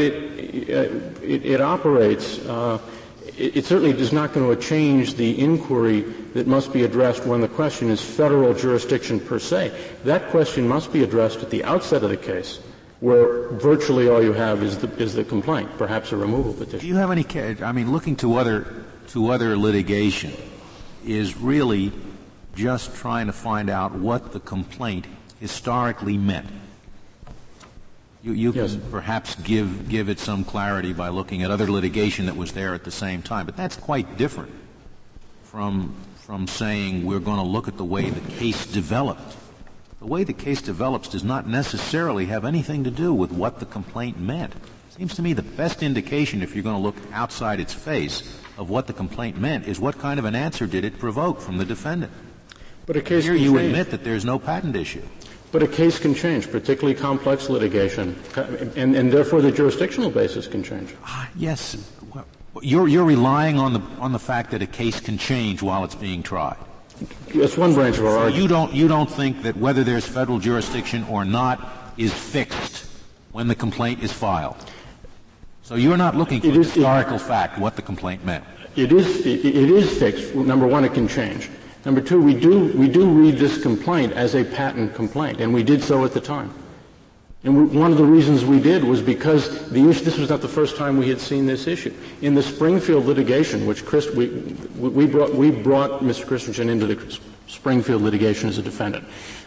[SPEAKER 10] it operates. It certainly is not going to change the inquiry that must be addressed when the question is federal jurisdiction per se. That question must be addressed at the outset of the case, where virtually all you have is the complaint, perhaps a removal petition.
[SPEAKER 6] Do you have any – looking to other litigation is really just trying to find out what the complaint historically meant. You
[SPEAKER 10] yes.
[SPEAKER 6] can perhaps give it some clarity by looking at other litigation that was there at the same time, but that's quite different from saying we're going to look at the way the case developed. The way the case develops does not necessarily have anything to do with what the complaint meant. It seems to me the best indication, if you're going to look outside its face, of what the complaint meant is what kind of an answer did it provoke from the defendant.
[SPEAKER 10] But a case
[SPEAKER 6] Here
[SPEAKER 10] can
[SPEAKER 6] you
[SPEAKER 10] change.
[SPEAKER 6] admit that there's no patent issue.
[SPEAKER 10] But a case can change, particularly complex litigation, and therefore the jurisdictional basis can change.
[SPEAKER 6] Yes. Well, you're relying on the fact that a case can change while it's being tried.
[SPEAKER 10] That's one branch of our argument.
[SPEAKER 6] You don't think that whether there's federal jurisdiction or not is fixed when the complaint is filed. So you're not looking for historical fact, what the complaint meant.
[SPEAKER 10] It is fixed. Number one, it can change. Number two, we do read this complaint as a patent complaint, and we did so at the time. And one of the reasons we did was because this was not the first time we had seen this issue. In the Springfield litigation, which we brought Mr. Christensen into the Springfield litigation as a defendant.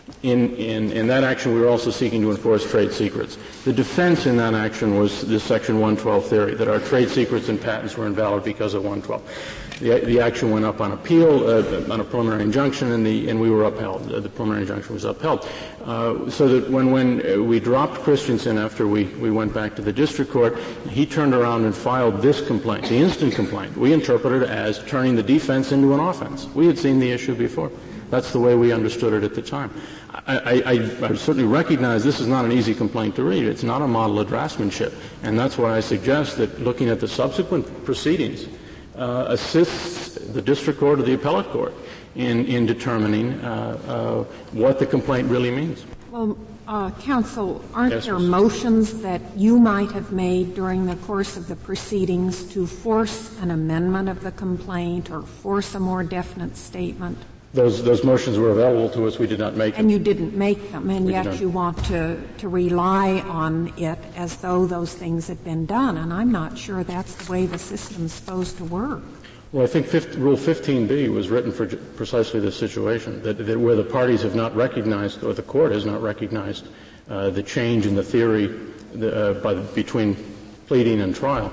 [SPEAKER 10] In that action, we were also seeking to enforce trade secrets. The defense in that action was this Section 112 theory, that our trade secrets and patents were invalid because of 112. The action went up on appeal, on a preliminary injunction, and we were upheld. The preliminary injunction was upheld. So that when we dropped Christensen after we went back to the district court, he turned around and filed this complaint, the instant complaint. We interpreted it as turning the defense into an offense. We had seen the issue before. That's the way we understood it at the time. I certainly recognize this is not an easy complaint to read. It's not a model of draftsmanship. And that's why I suggest that looking at the subsequent proceedings assists the district court or the appellate court in determining what the complaint really means.
[SPEAKER 9] Well, counsel, aren't
[SPEAKER 10] Yes,
[SPEAKER 9] there
[SPEAKER 10] Ms.
[SPEAKER 9] motions that you might have made during the course of the proceedings to force an amendment of the complaint or force a more definite statement?
[SPEAKER 10] Those motions were available to us. We did not make them.
[SPEAKER 9] And you didn't make them, and yet
[SPEAKER 10] not.
[SPEAKER 9] you want to rely on it as though those things had been done. And I'm not sure that's the way the system's supposed to work.
[SPEAKER 10] Well, I think Rule 15b was written for precisely this situation, that where the parties have not recognized, or the court has not recognized, the change in the theory between pleading and trial,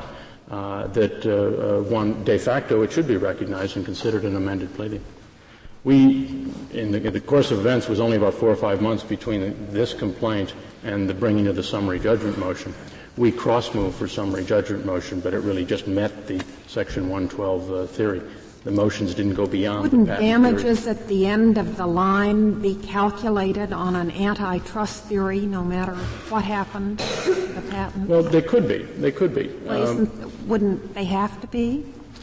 [SPEAKER 10] one de facto it should be recognized and considered an amended pleading. In the course of events, was only about 4 or 5 months between this complaint and the bringing of the summary judgment motion. We cross-moved for summary judgment motion, but it really just met the Section 112 theory. The motions didn't go beyond the patent theory.
[SPEAKER 9] Wouldn't damages at the end of the line be calculated on an antitrust theory no matter what happened to the patent?
[SPEAKER 10] Well, they could be. They could be.
[SPEAKER 9] Wouldn't they have to be?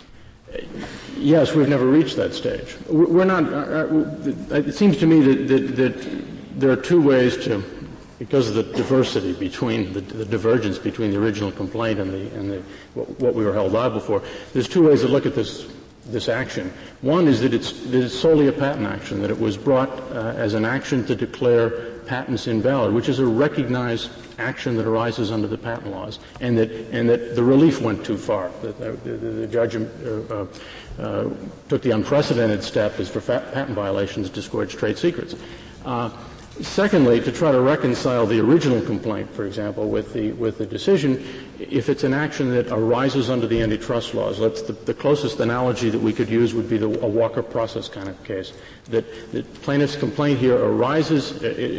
[SPEAKER 10] Yes, we've never reached that stage. We're not. It seems to me that there are two ways to, because of the diversity between the divergence between the original complaint and what we were held liable for. There's two ways to look at this action. One is that it's solely a patent action, that it was brought as an action to declare patents invalid, which is a recognized action that arises under the patent laws, and that the relief went too far. The judge took the unprecedented step as for patent violations disgorged trade secrets. Secondly, to try to reconcile the original complaint, for example, with the decision, if it's an action that arises under the antitrust laws, the closest analogy that we could use would be a Walker process kind of case. That the plaintiff's complaint here arises,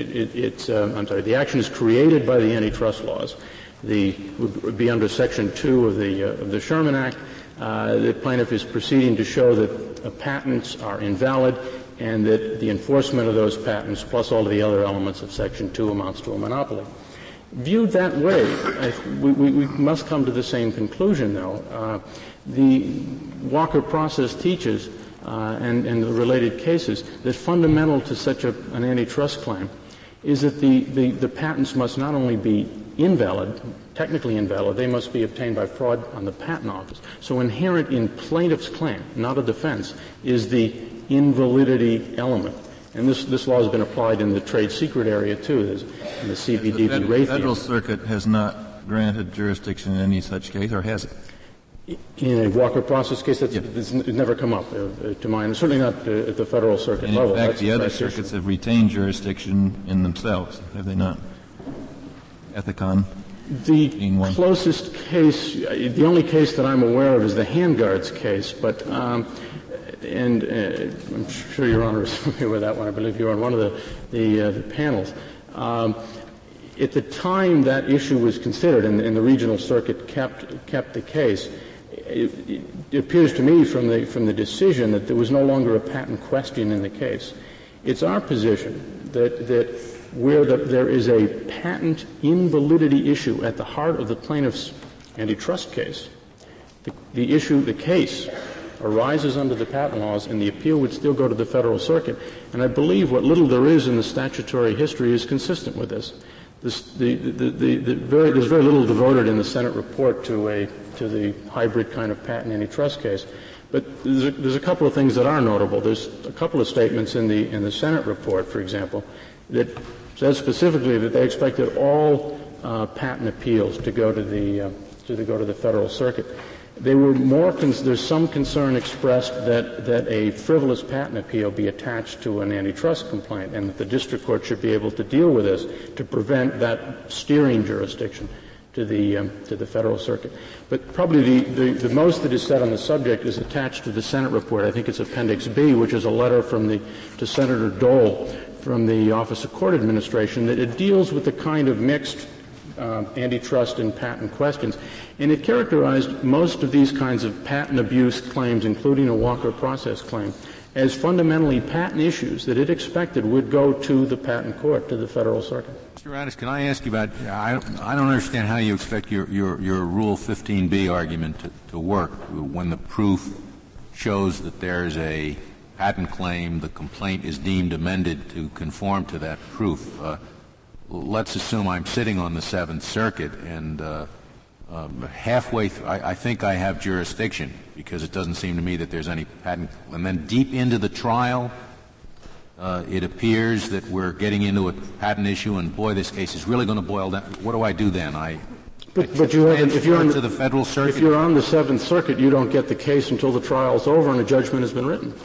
[SPEAKER 10] the action is created by the antitrust laws. Would be under Section 2 of the Sherman Act. The plaintiff is proceeding to show that patents are invalid, and that the enforcement of those patents, plus all of the other elements of Section 2, amounts to a monopoly. Viewed that way, we must come to the same conclusion, though. The Walker process teaches, and the related cases, that fundamental to such an antitrust claim is that the patents must not only be invalid, technically invalid, they must be obtained by fraud on the patent office. So inherent in plaintiff's claim, not a defense, is the invalidity element. And this law has been applied in the trade secret area, too, in the CBD v. Raytheon.
[SPEAKER 7] The Federal Circuit has not granted jurisdiction in any such case, or has it?
[SPEAKER 10] In a Walker process case, it's never come up, to my understanding, certainly not at the Federal Circuit
[SPEAKER 7] and
[SPEAKER 10] level.
[SPEAKER 7] In fact, the other circuits have retained jurisdiction in themselves, have they not? Ethicon?
[SPEAKER 10] The closest case, the only case that I'm aware of is the Handguards case, but and I'm sure Your Honor is familiar with that one. I believe you were on one of the panels. At the time that issue was considered, and the regional circuit kept the case, it appears to me from the decision that there was no longer a patent question in the case. It's our position that where there is a patent invalidity issue at the heart of the plaintiff's antitrust case, the case arises under the patent laws, and the appeal would still go to the Federal Circuit. And I believe what little there is in the statutory history is consistent with this. There's very little devoted in the Senate report to the hybrid kind of patent antitrust case. But there's a couple of things that are notable. There's a couple of statements in the Senate report, for example, that says specifically that they expected all patent appeals to go to the Federal Circuit. There's some concern expressed that a frivolous patent appeal be attached to an antitrust complaint, and that the district court should be able to deal with this to prevent that steering jurisdiction to the Federal Circuit. But probably the most that is said on the subject is attached to the Senate report. I think it's Appendix B, which is a letter to Senator Dole from the Office of Court Administration, that it deals with the kind of mixed antitrust and patent questions. And it characterized most of these kinds of patent abuse claims, including a Walker process claim, as fundamentally patent issues that it expected would go to the patent court, to the Federal Circuit.
[SPEAKER 6] Mr. Raddatz, can I ask you about, I don't understand how you expect your Rule 15b argument to work when the proof shows that there's a patent claim, the complaint is deemed amended to conform to that proof. Let's assume I'm sitting on the Seventh Circuit and halfway through, I think I have jurisdiction because it doesn't seem to me that there's any patent. And then deep into the trial, it appears that we're getting into a patent issue, and boy, this case is really going to boil down. What do I do then?
[SPEAKER 10] But you haven't, if you're
[SPEAKER 6] to the Federal Circuit.
[SPEAKER 10] If you're on the Seventh Circuit, you don't get the case until the trial's over and a judgment has been written.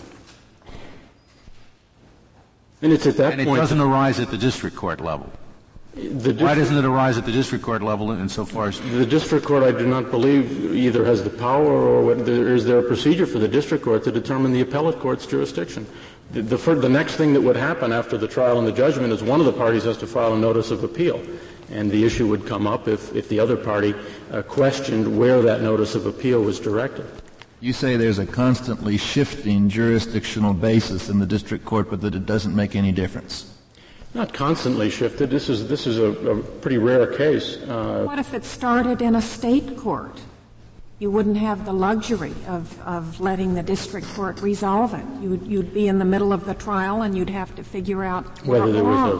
[SPEAKER 10] And it's at that point.
[SPEAKER 6] And it doesn't arise at the district court level. Why doesn't it arise at the district court level insofar as
[SPEAKER 10] the district court, I do not believe, either has the power or is there a procedure for the district court to determine the appellate court's jurisdiction? The next thing that would happen after the trial and the judgment is one of the parties has to file a notice of appeal, and the issue would come up if the other party questioned where that notice of appeal was directed.
[SPEAKER 7] You say there's a constantly shifting jurisdictional basis in the district court, but that it doesn't make any difference.
[SPEAKER 10] Not constantly shifted. This is a pretty rare case.
[SPEAKER 9] What if it started in a state court? You wouldn't have the luxury of letting the district court resolve it. You'd be in the middle of the trial and you'd have to figure out
[SPEAKER 10] whether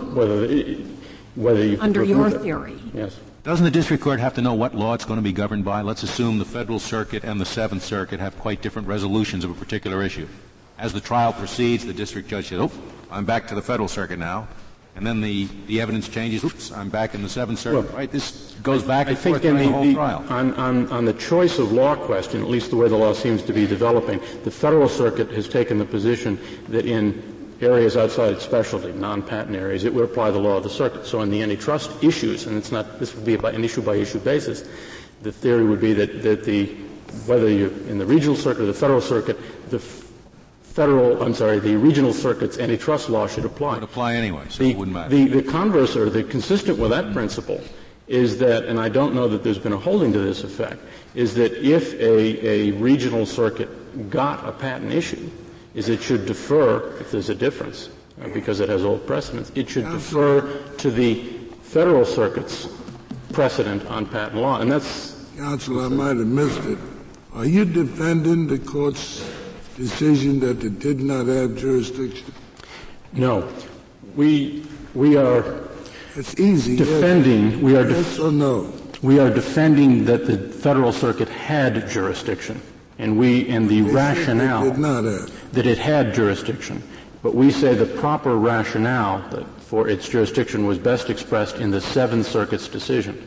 [SPEAKER 10] you
[SPEAKER 9] under your theory.
[SPEAKER 10] Yes.
[SPEAKER 6] Doesn't the district court have to know what law it's going to be governed by? Let's assume the Federal Circuit and the Seventh Circuit have quite different resolutions of a particular issue. As the trial proceeds, the district judge says, I'm back to the Federal Circuit now. And then the evidence changes. Oops, I'm back in the Seventh Circuit.
[SPEAKER 10] Well,
[SPEAKER 6] right? This goes back and forth
[SPEAKER 10] in
[SPEAKER 6] the whole trial.
[SPEAKER 10] On the choice of law question, at least the way the law seems to be developing, the Federal Circuit has taken the position that in areas outside its specialty, non-patent areas, it would apply the law of the circuit. So in the antitrust issues, and this would be an issue-by-issue basis, the theory would be that whether you're in the regional circuit or the Federal Circuit, the regional circuit's antitrust law should apply.
[SPEAKER 6] It would apply anyway, so it wouldn't matter.
[SPEAKER 10] The converse, or the consistent with that principle, is that, and I don't know that there's been a holding to this effect, is that if a regional circuit got a patent issue, is it should defer, if there's a difference, because it has old precedents, it should defer to the Federal Circuit's precedent on patent law. And that's...
[SPEAKER 3] Counsel, I might have missed it. Are you defending the court's decision that it did not have jurisdiction?
[SPEAKER 10] No. We are...
[SPEAKER 3] It's easy.
[SPEAKER 10] Defending...
[SPEAKER 3] Yes or no?
[SPEAKER 10] We are defending that the Federal Circuit had jurisdiction. And the rationale
[SPEAKER 3] did not have.
[SPEAKER 10] That it had jurisdiction. But we say the proper rationale for its jurisdiction was best expressed in the Seventh Circuit's decision.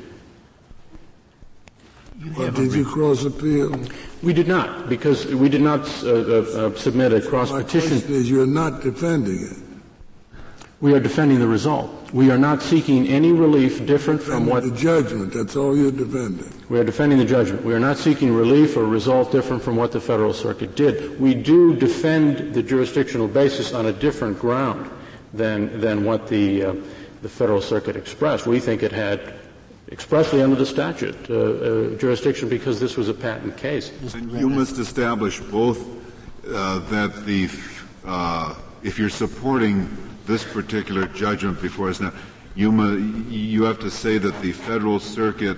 [SPEAKER 3] Did you cross appeal?
[SPEAKER 10] We did not, because we did not submit a cross petition.
[SPEAKER 3] My question is, you're not defending it.
[SPEAKER 10] We are defending the result. We are not seeking any relief different from what...
[SPEAKER 3] The judgment, that's all you're defending.
[SPEAKER 10] We are defending the judgment. We are not seeking relief or result different from what the Federal Circuit did. We do defend the jurisdictional basis on a different ground than what the Federal Circuit expressed. We think it had expressly under the statute jurisdiction because this was a patent case.
[SPEAKER 1] And you must establish both that if you're supporting this particular judgment before us now, you have to say that the Federal Circuit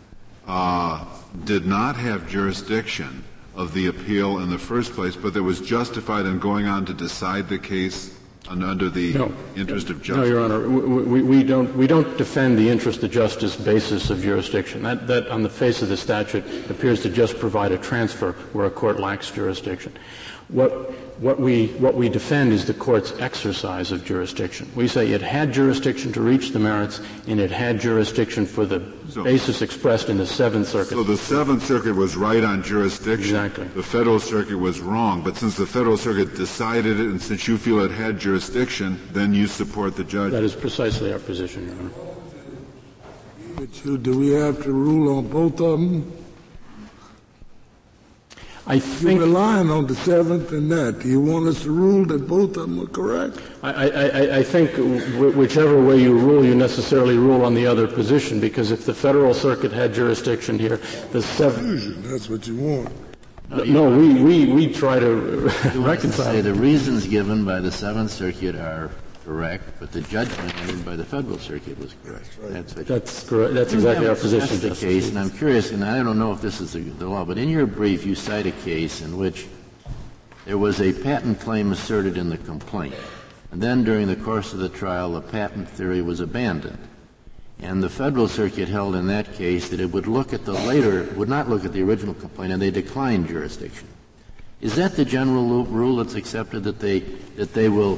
[SPEAKER 1] did not have jurisdiction of the appeal in the first place, but that was justified in going on to decide the case under the interest of justice.
[SPEAKER 10] No, Your Honor, we don't defend the interest of justice basis of jurisdiction. That on the face of the statute appears to just provide a transfer where a court lacks jurisdiction. What we defend is the court's exercise of jurisdiction. We say it had jurisdiction to reach the merits, and it had jurisdiction for the basis expressed in the Seventh Circuit.
[SPEAKER 1] So the Seventh Circuit was right on jurisdiction.
[SPEAKER 10] Exactly.
[SPEAKER 1] The Federal Circuit was wrong. But since the Federal Circuit decided it, and since you feel it had jurisdiction, then you support the judgment.
[SPEAKER 10] That is precisely our position, Your Honor.
[SPEAKER 3] But do we have to rule on both of them?
[SPEAKER 10] I think
[SPEAKER 3] you're relying on the Seventh and that. Do you want us to rule that both of them are correct?
[SPEAKER 10] I think whichever way you rule, you necessarily rule on the other position, because if the Federal Circuit had jurisdiction here, the Seventh...
[SPEAKER 3] That's what you want.
[SPEAKER 10] No, we try to reconcile.
[SPEAKER 8] Say the reasons given by the Seventh Circuit are correct, but the judgment entered by the Federal Circuit was correct.
[SPEAKER 10] That's correct. That's exactly our position.
[SPEAKER 8] That's the case, and I'm curious, and I don't know if this is the law, but in your brief you cite a case in which there was a patent claim asserted in the complaint, and then during the course of the trial the patent theory was abandoned. And the Federal Circuit held in that case that it would not look at the original complaint, and they declined jurisdiction. Is that the general rule that's accepted, that they will,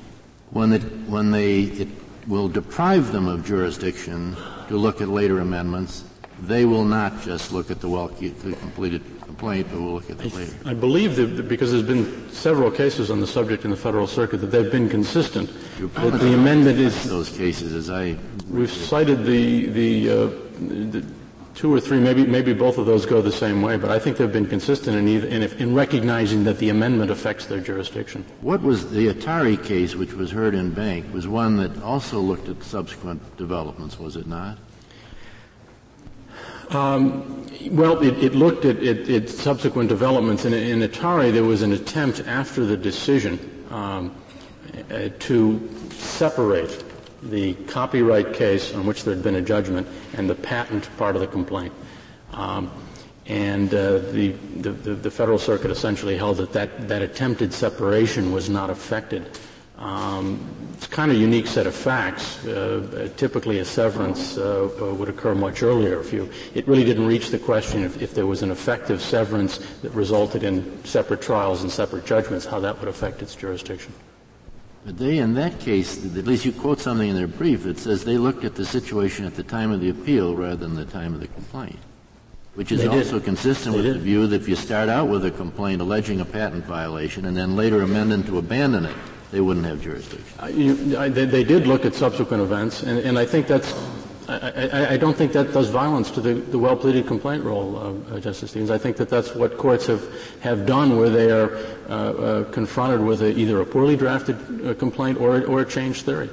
[SPEAKER 8] it will deprive them of jurisdiction to look at later amendments, they will not just look at the completed complaint, but will look at the later?
[SPEAKER 10] I believe that because there's been several cases on the subject in the Federal Circuit that they've been consistent. That the amendment is
[SPEAKER 8] those cases,
[SPEAKER 10] we've cited the two or three, maybe both of those go the same way, but I think they've been consistent in recognizing that the amendment affects their jurisdiction.
[SPEAKER 8] What was the Atari case, which was heard in Bank, was one that also looked at subsequent developments, was it not?
[SPEAKER 10] Well, it looked at subsequent developments. In Atari, there was an attempt after the decision to separate the copyright case on which there had been a judgment and the patent part of the complaint. And the Federal Circuit essentially held that attempted separation was not affected. It's kind of a unique set of facts. Typically a severance would occur much earlier. It really didn't reach the question if there was an effective severance that resulted in separate trials and separate judgments, how that would affect its jurisdiction.
[SPEAKER 8] But they, in that case, at least you quote something in their brief that says they looked at the situation at the time of the appeal rather than the time of the complaint, which is also consistent with the view that if you start out with a complaint alleging a patent violation and then later amend it to abandon it, they wouldn't have jurisdiction.
[SPEAKER 10] They did look at subsequent events, and I think that's I don't think that does violence to the well-pleaded complaint rule, Justice Stevens. I think that's what courts have done where they are confronted with either a poorly drafted complaint or a changed theory.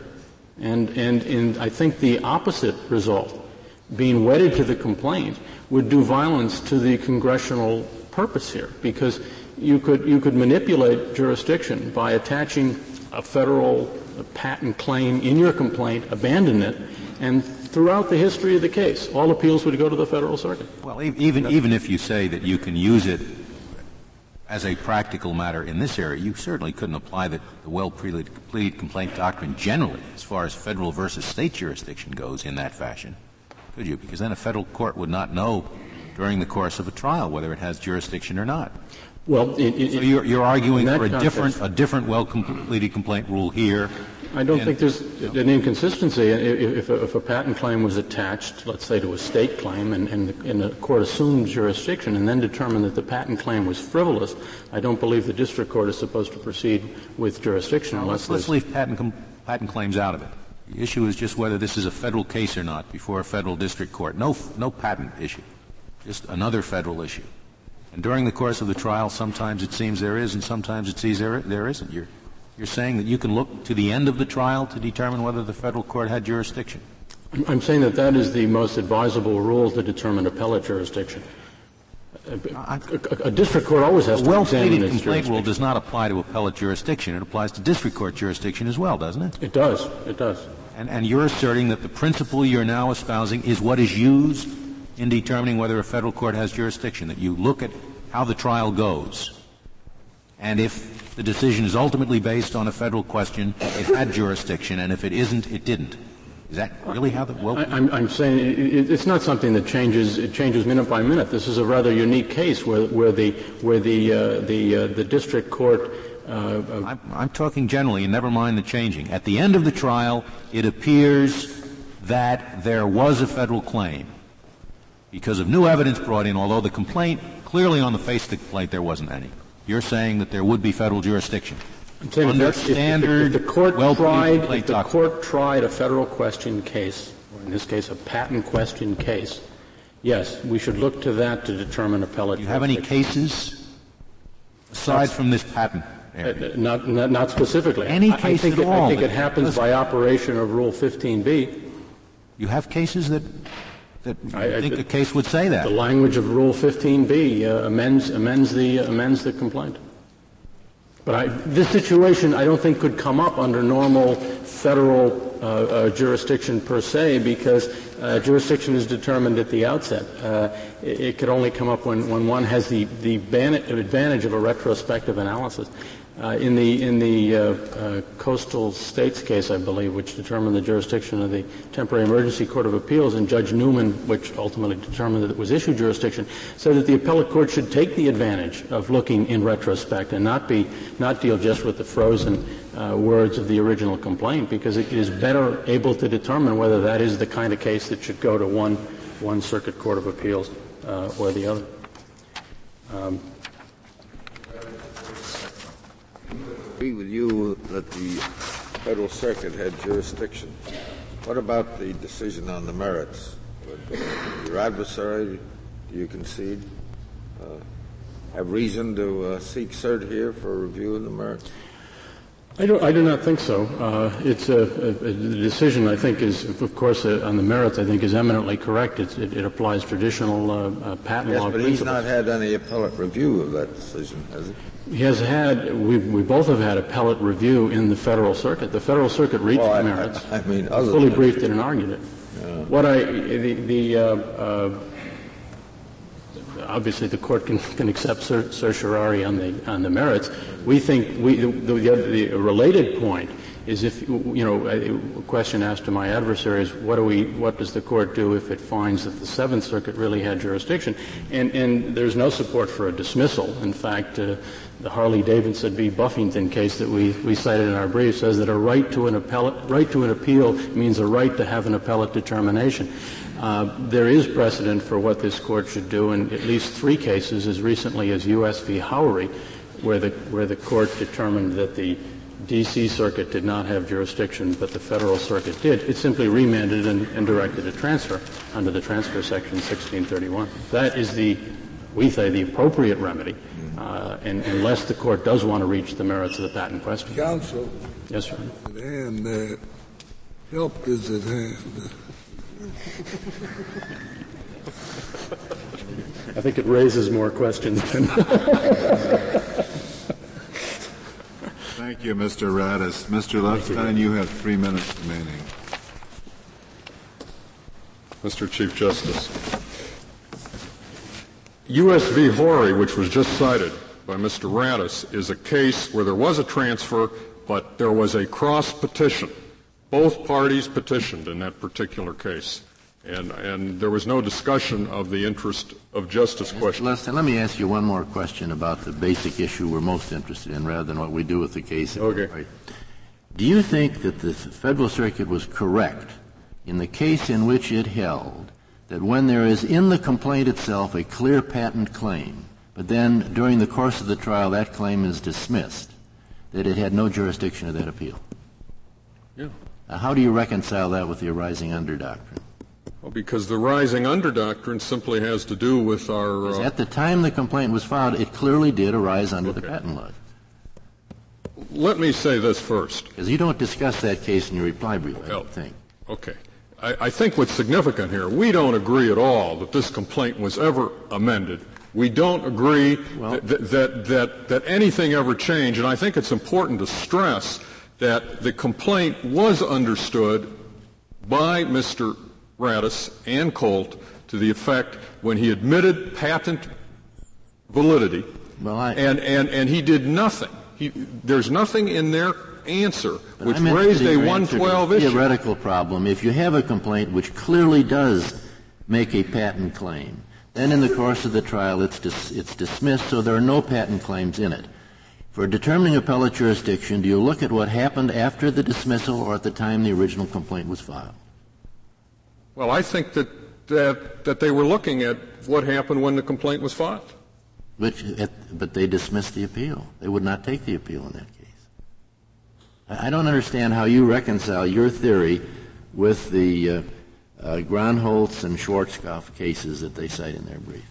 [SPEAKER 10] And I think the opposite result, being wedded to the complaint, would do violence to the congressional purpose here, because you could manipulate jurisdiction by attaching a federal patent claim in your complaint, abandon it, and throughout the history of the case, all appeals would go to the Federal Circuit.
[SPEAKER 6] Well, even if you say that you can use it as a practical matter in this area, you certainly couldn't apply the well-pleaded complaint doctrine generally as far as federal versus state jurisdiction goes in that fashion, could you? Because then a federal court would not know during the course of a trial whether it has jurisdiction or not.
[SPEAKER 10] Well,
[SPEAKER 6] so you're arguing for a different well-pleaded complaint rule here.
[SPEAKER 10] I don't think there's an inconsistency. If a patent claim was attached, let's say, to a state claim, and the court assumed jurisdiction and then determined that the patent claim was frivolous, I don't believe the district court is supposed to proceed with jurisdiction unless
[SPEAKER 6] let's leave patent patent claim's out of it. The issue is just whether this is a federal case or not before a federal district court. No patent issue, just another federal issue. And during the course of the trial, sometimes it seems there is, and sometimes it seems there isn't. You're saying that you can look to the end of the trial to determine whether the federal court had jurisdiction.
[SPEAKER 10] I'm saying that is the most advisable rule to determine appellate jurisdiction. A district court always has to examine its
[SPEAKER 6] complaint rule does not apply to appellate jurisdiction. It applies to district court jurisdiction as well, doesn't it?
[SPEAKER 10] It does. It does.
[SPEAKER 6] And you're asserting that the principle you're now espousing is what is used in determining whether a federal court has jurisdiction, that you look at how the trial goes. And if the decision is ultimately based on a federal question, it had jurisdiction, and if it isn't, it didn't. Is that really how
[SPEAKER 10] I'm saying it's not something that changes. It changes minute by minute. This is a rather unique case where the district court.
[SPEAKER 6] I'm talking generally, and never mind the changing. At the end of the trial, it appears that there was a federal claim because of new evidence brought in. Although the complaint, clearly on the face of the complaint, there wasn't any. You're saying that there would be federal jurisdiction.
[SPEAKER 10] Under standard, if the court tried a federal question case, or in this case a patent question case, yes, we should look to that to determine appellate jurisdiction.
[SPEAKER 6] Do you have any cases aside from this patent area?
[SPEAKER 10] Not specifically.
[SPEAKER 6] Any case at all?
[SPEAKER 10] I think it happens by operation of Rule 15b.
[SPEAKER 6] You have cases that I think a case would say that.
[SPEAKER 10] The language of Rule 15b amends the complaint. But this situation, I don't think, could come up under normal federal jurisdiction per se, because jurisdiction is determined at the outset. It could only come up when one has the advantage of a retrospective analysis. In the Coastal States case, I believe, which determined the jurisdiction of the Temporary Emergency Court of Appeals, and Judge Newman, which ultimately determined that it was issue jurisdiction, said that the appellate court should take the advantage of looking in retrospect and not deal just with the frozen words of the original complaint, because it is better able to determine whether that is the kind of case that should go to one circuit court of appeals or the other.
[SPEAKER 5] I agree with you that the Federal Circuit had jurisdiction. What about the decision on the merits? Would your adversary, do you concede, have reason to seek cert here for review of the merits?
[SPEAKER 10] I do not think so. It's the decision, I think, is, of course, on the merits, I think, is eminently correct. It applies traditional patent law principles.
[SPEAKER 5] But he's not had any appellate review of that decision, has he?
[SPEAKER 10] He has had. We both have had appellate review in the Federal Circuit. The Federal Circuit reached the merits.
[SPEAKER 5] I mean,
[SPEAKER 10] fully briefed it and argued it.
[SPEAKER 5] Yeah.
[SPEAKER 10] Obviously, the court can accept certiorari on the merits. We think the related point is, if a question asked to my adversary is what does the court do if it finds that the Seventh Circuit really had jurisdiction, and there's no support for a dismissal. In fact, the Harley-Davidson v. Buffington case that we cited in our brief says that a right to an appeal means a right to have an appellate determination. There is precedent for what this court should do in at least three cases as recently as U.S. v. Howery, where the court determined that the D.C. Circuit did not have jurisdiction, but the Federal Circuit did. It simply remanded and directed a transfer under the transfer section 1631. That is we say, the appropriate remedy, and unless the court does want to reach the merits of the patent question.
[SPEAKER 3] Counsel.
[SPEAKER 10] Yes, sir.
[SPEAKER 3] And help is at hand.
[SPEAKER 10] I think it raises more questions than
[SPEAKER 1] Thank you, Mr. Radis. Mr. Levstein, you have 3 minutes remaining.
[SPEAKER 2] Mr. Chief Justice, U.S. v. Howery, which was just cited by Mr. Radis, is a case where there was a transfer, but there was a cross-petition. Both parties petitioned in that particular case, and there was no discussion of the interest of justice question.
[SPEAKER 8] Lester, let me ask you one more question about the basic issue we're most interested in, rather than what we do with the case.
[SPEAKER 10] Okay.
[SPEAKER 8] Right. Do you think that the Federal Circuit was correct in the case in which it held that when there is in the complaint itself a clear patent claim, but then during the course of the trial that claim is dismissed, that it had no jurisdiction of that appeal?
[SPEAKER 2] Yeah.
[SPEAKER 8] How do you reconcile that with the arising under doctrine?
[SPEAKER 2] Well, because the rising under doctrine simply has to do with our...
[SPEAKER 8] At the time the complaint was filed, it clearly did arise under the patent law.
[SPEAKER 2] Let me say this first.
[SPEAKER 8] Because you don't discuss that case in your reply brief, I don't think.
[SPEAKER 2] Okay. I think what's significant here, we don't agree at all that this complaint was ever amended. We don't agree that anything ever changed, and I think it's important to stress that the complaint was understood by Mr. Radis and Colt to the effect when he admitted patent validity, and he did nothing. There's nothing in their answer which raised a 112 issue.
[SPEAKER 8] Theoretical problem. If you have a complaint which clearly does make a patent claim, then in the course of the trial it's dismissed, so there are no patent claims in it. For determining appellate jurisdiction, do you look at what happened after the dismissal or at the time the original complaint was filed?
[SPEAKER 2] Well, I think that they were looking at what happened when the complaint was filed.
[SPEAKER 8] But they dismissed the appeal. They would not take the appeal in that case. I don't understand how you reconcile your theory with the Gronholz and Schwarzkopf cases that they cite in their brief.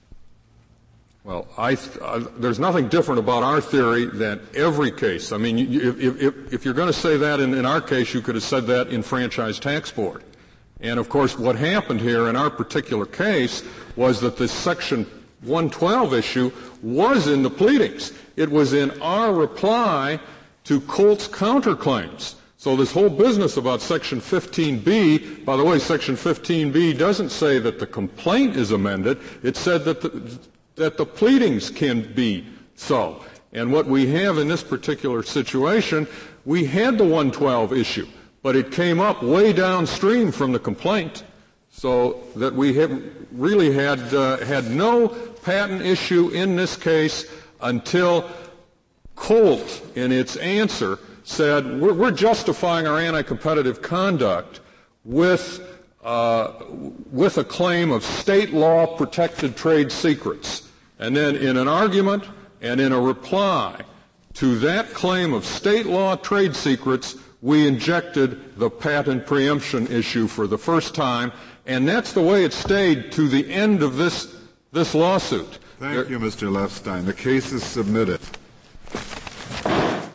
[SPEAKER 2] Well, there's nothing different about our theory than every case. I mean, if you're going to say that in our case, you could have said that in Franchise Tax Board. And, of course, what happened here in our particular case was that this Section 112 issue was in the pleadings. It was in our reply to Colt's counterclaims. So this whole business about Section 15B, by the way, Section 15B doesn't say that the complaint is amended. It said that the pleadings can be so. And what we have in this particular situation, we had the 112 issue, but it came up way downstream from the complaint, so that we really had no patent issue in this case until Colt, in its answer, said we're justifying our anti-competitive conduct with a claim of state law protected trade secrets. And then in an argument and in a reply to that claim of state law trade secrets, we injected the patent preemption issue for the first time, and that's the way it stayed to the end of this lawsuit.
[SPEAKER 1] Thank you, Mr. Lefstein. The case is submitted.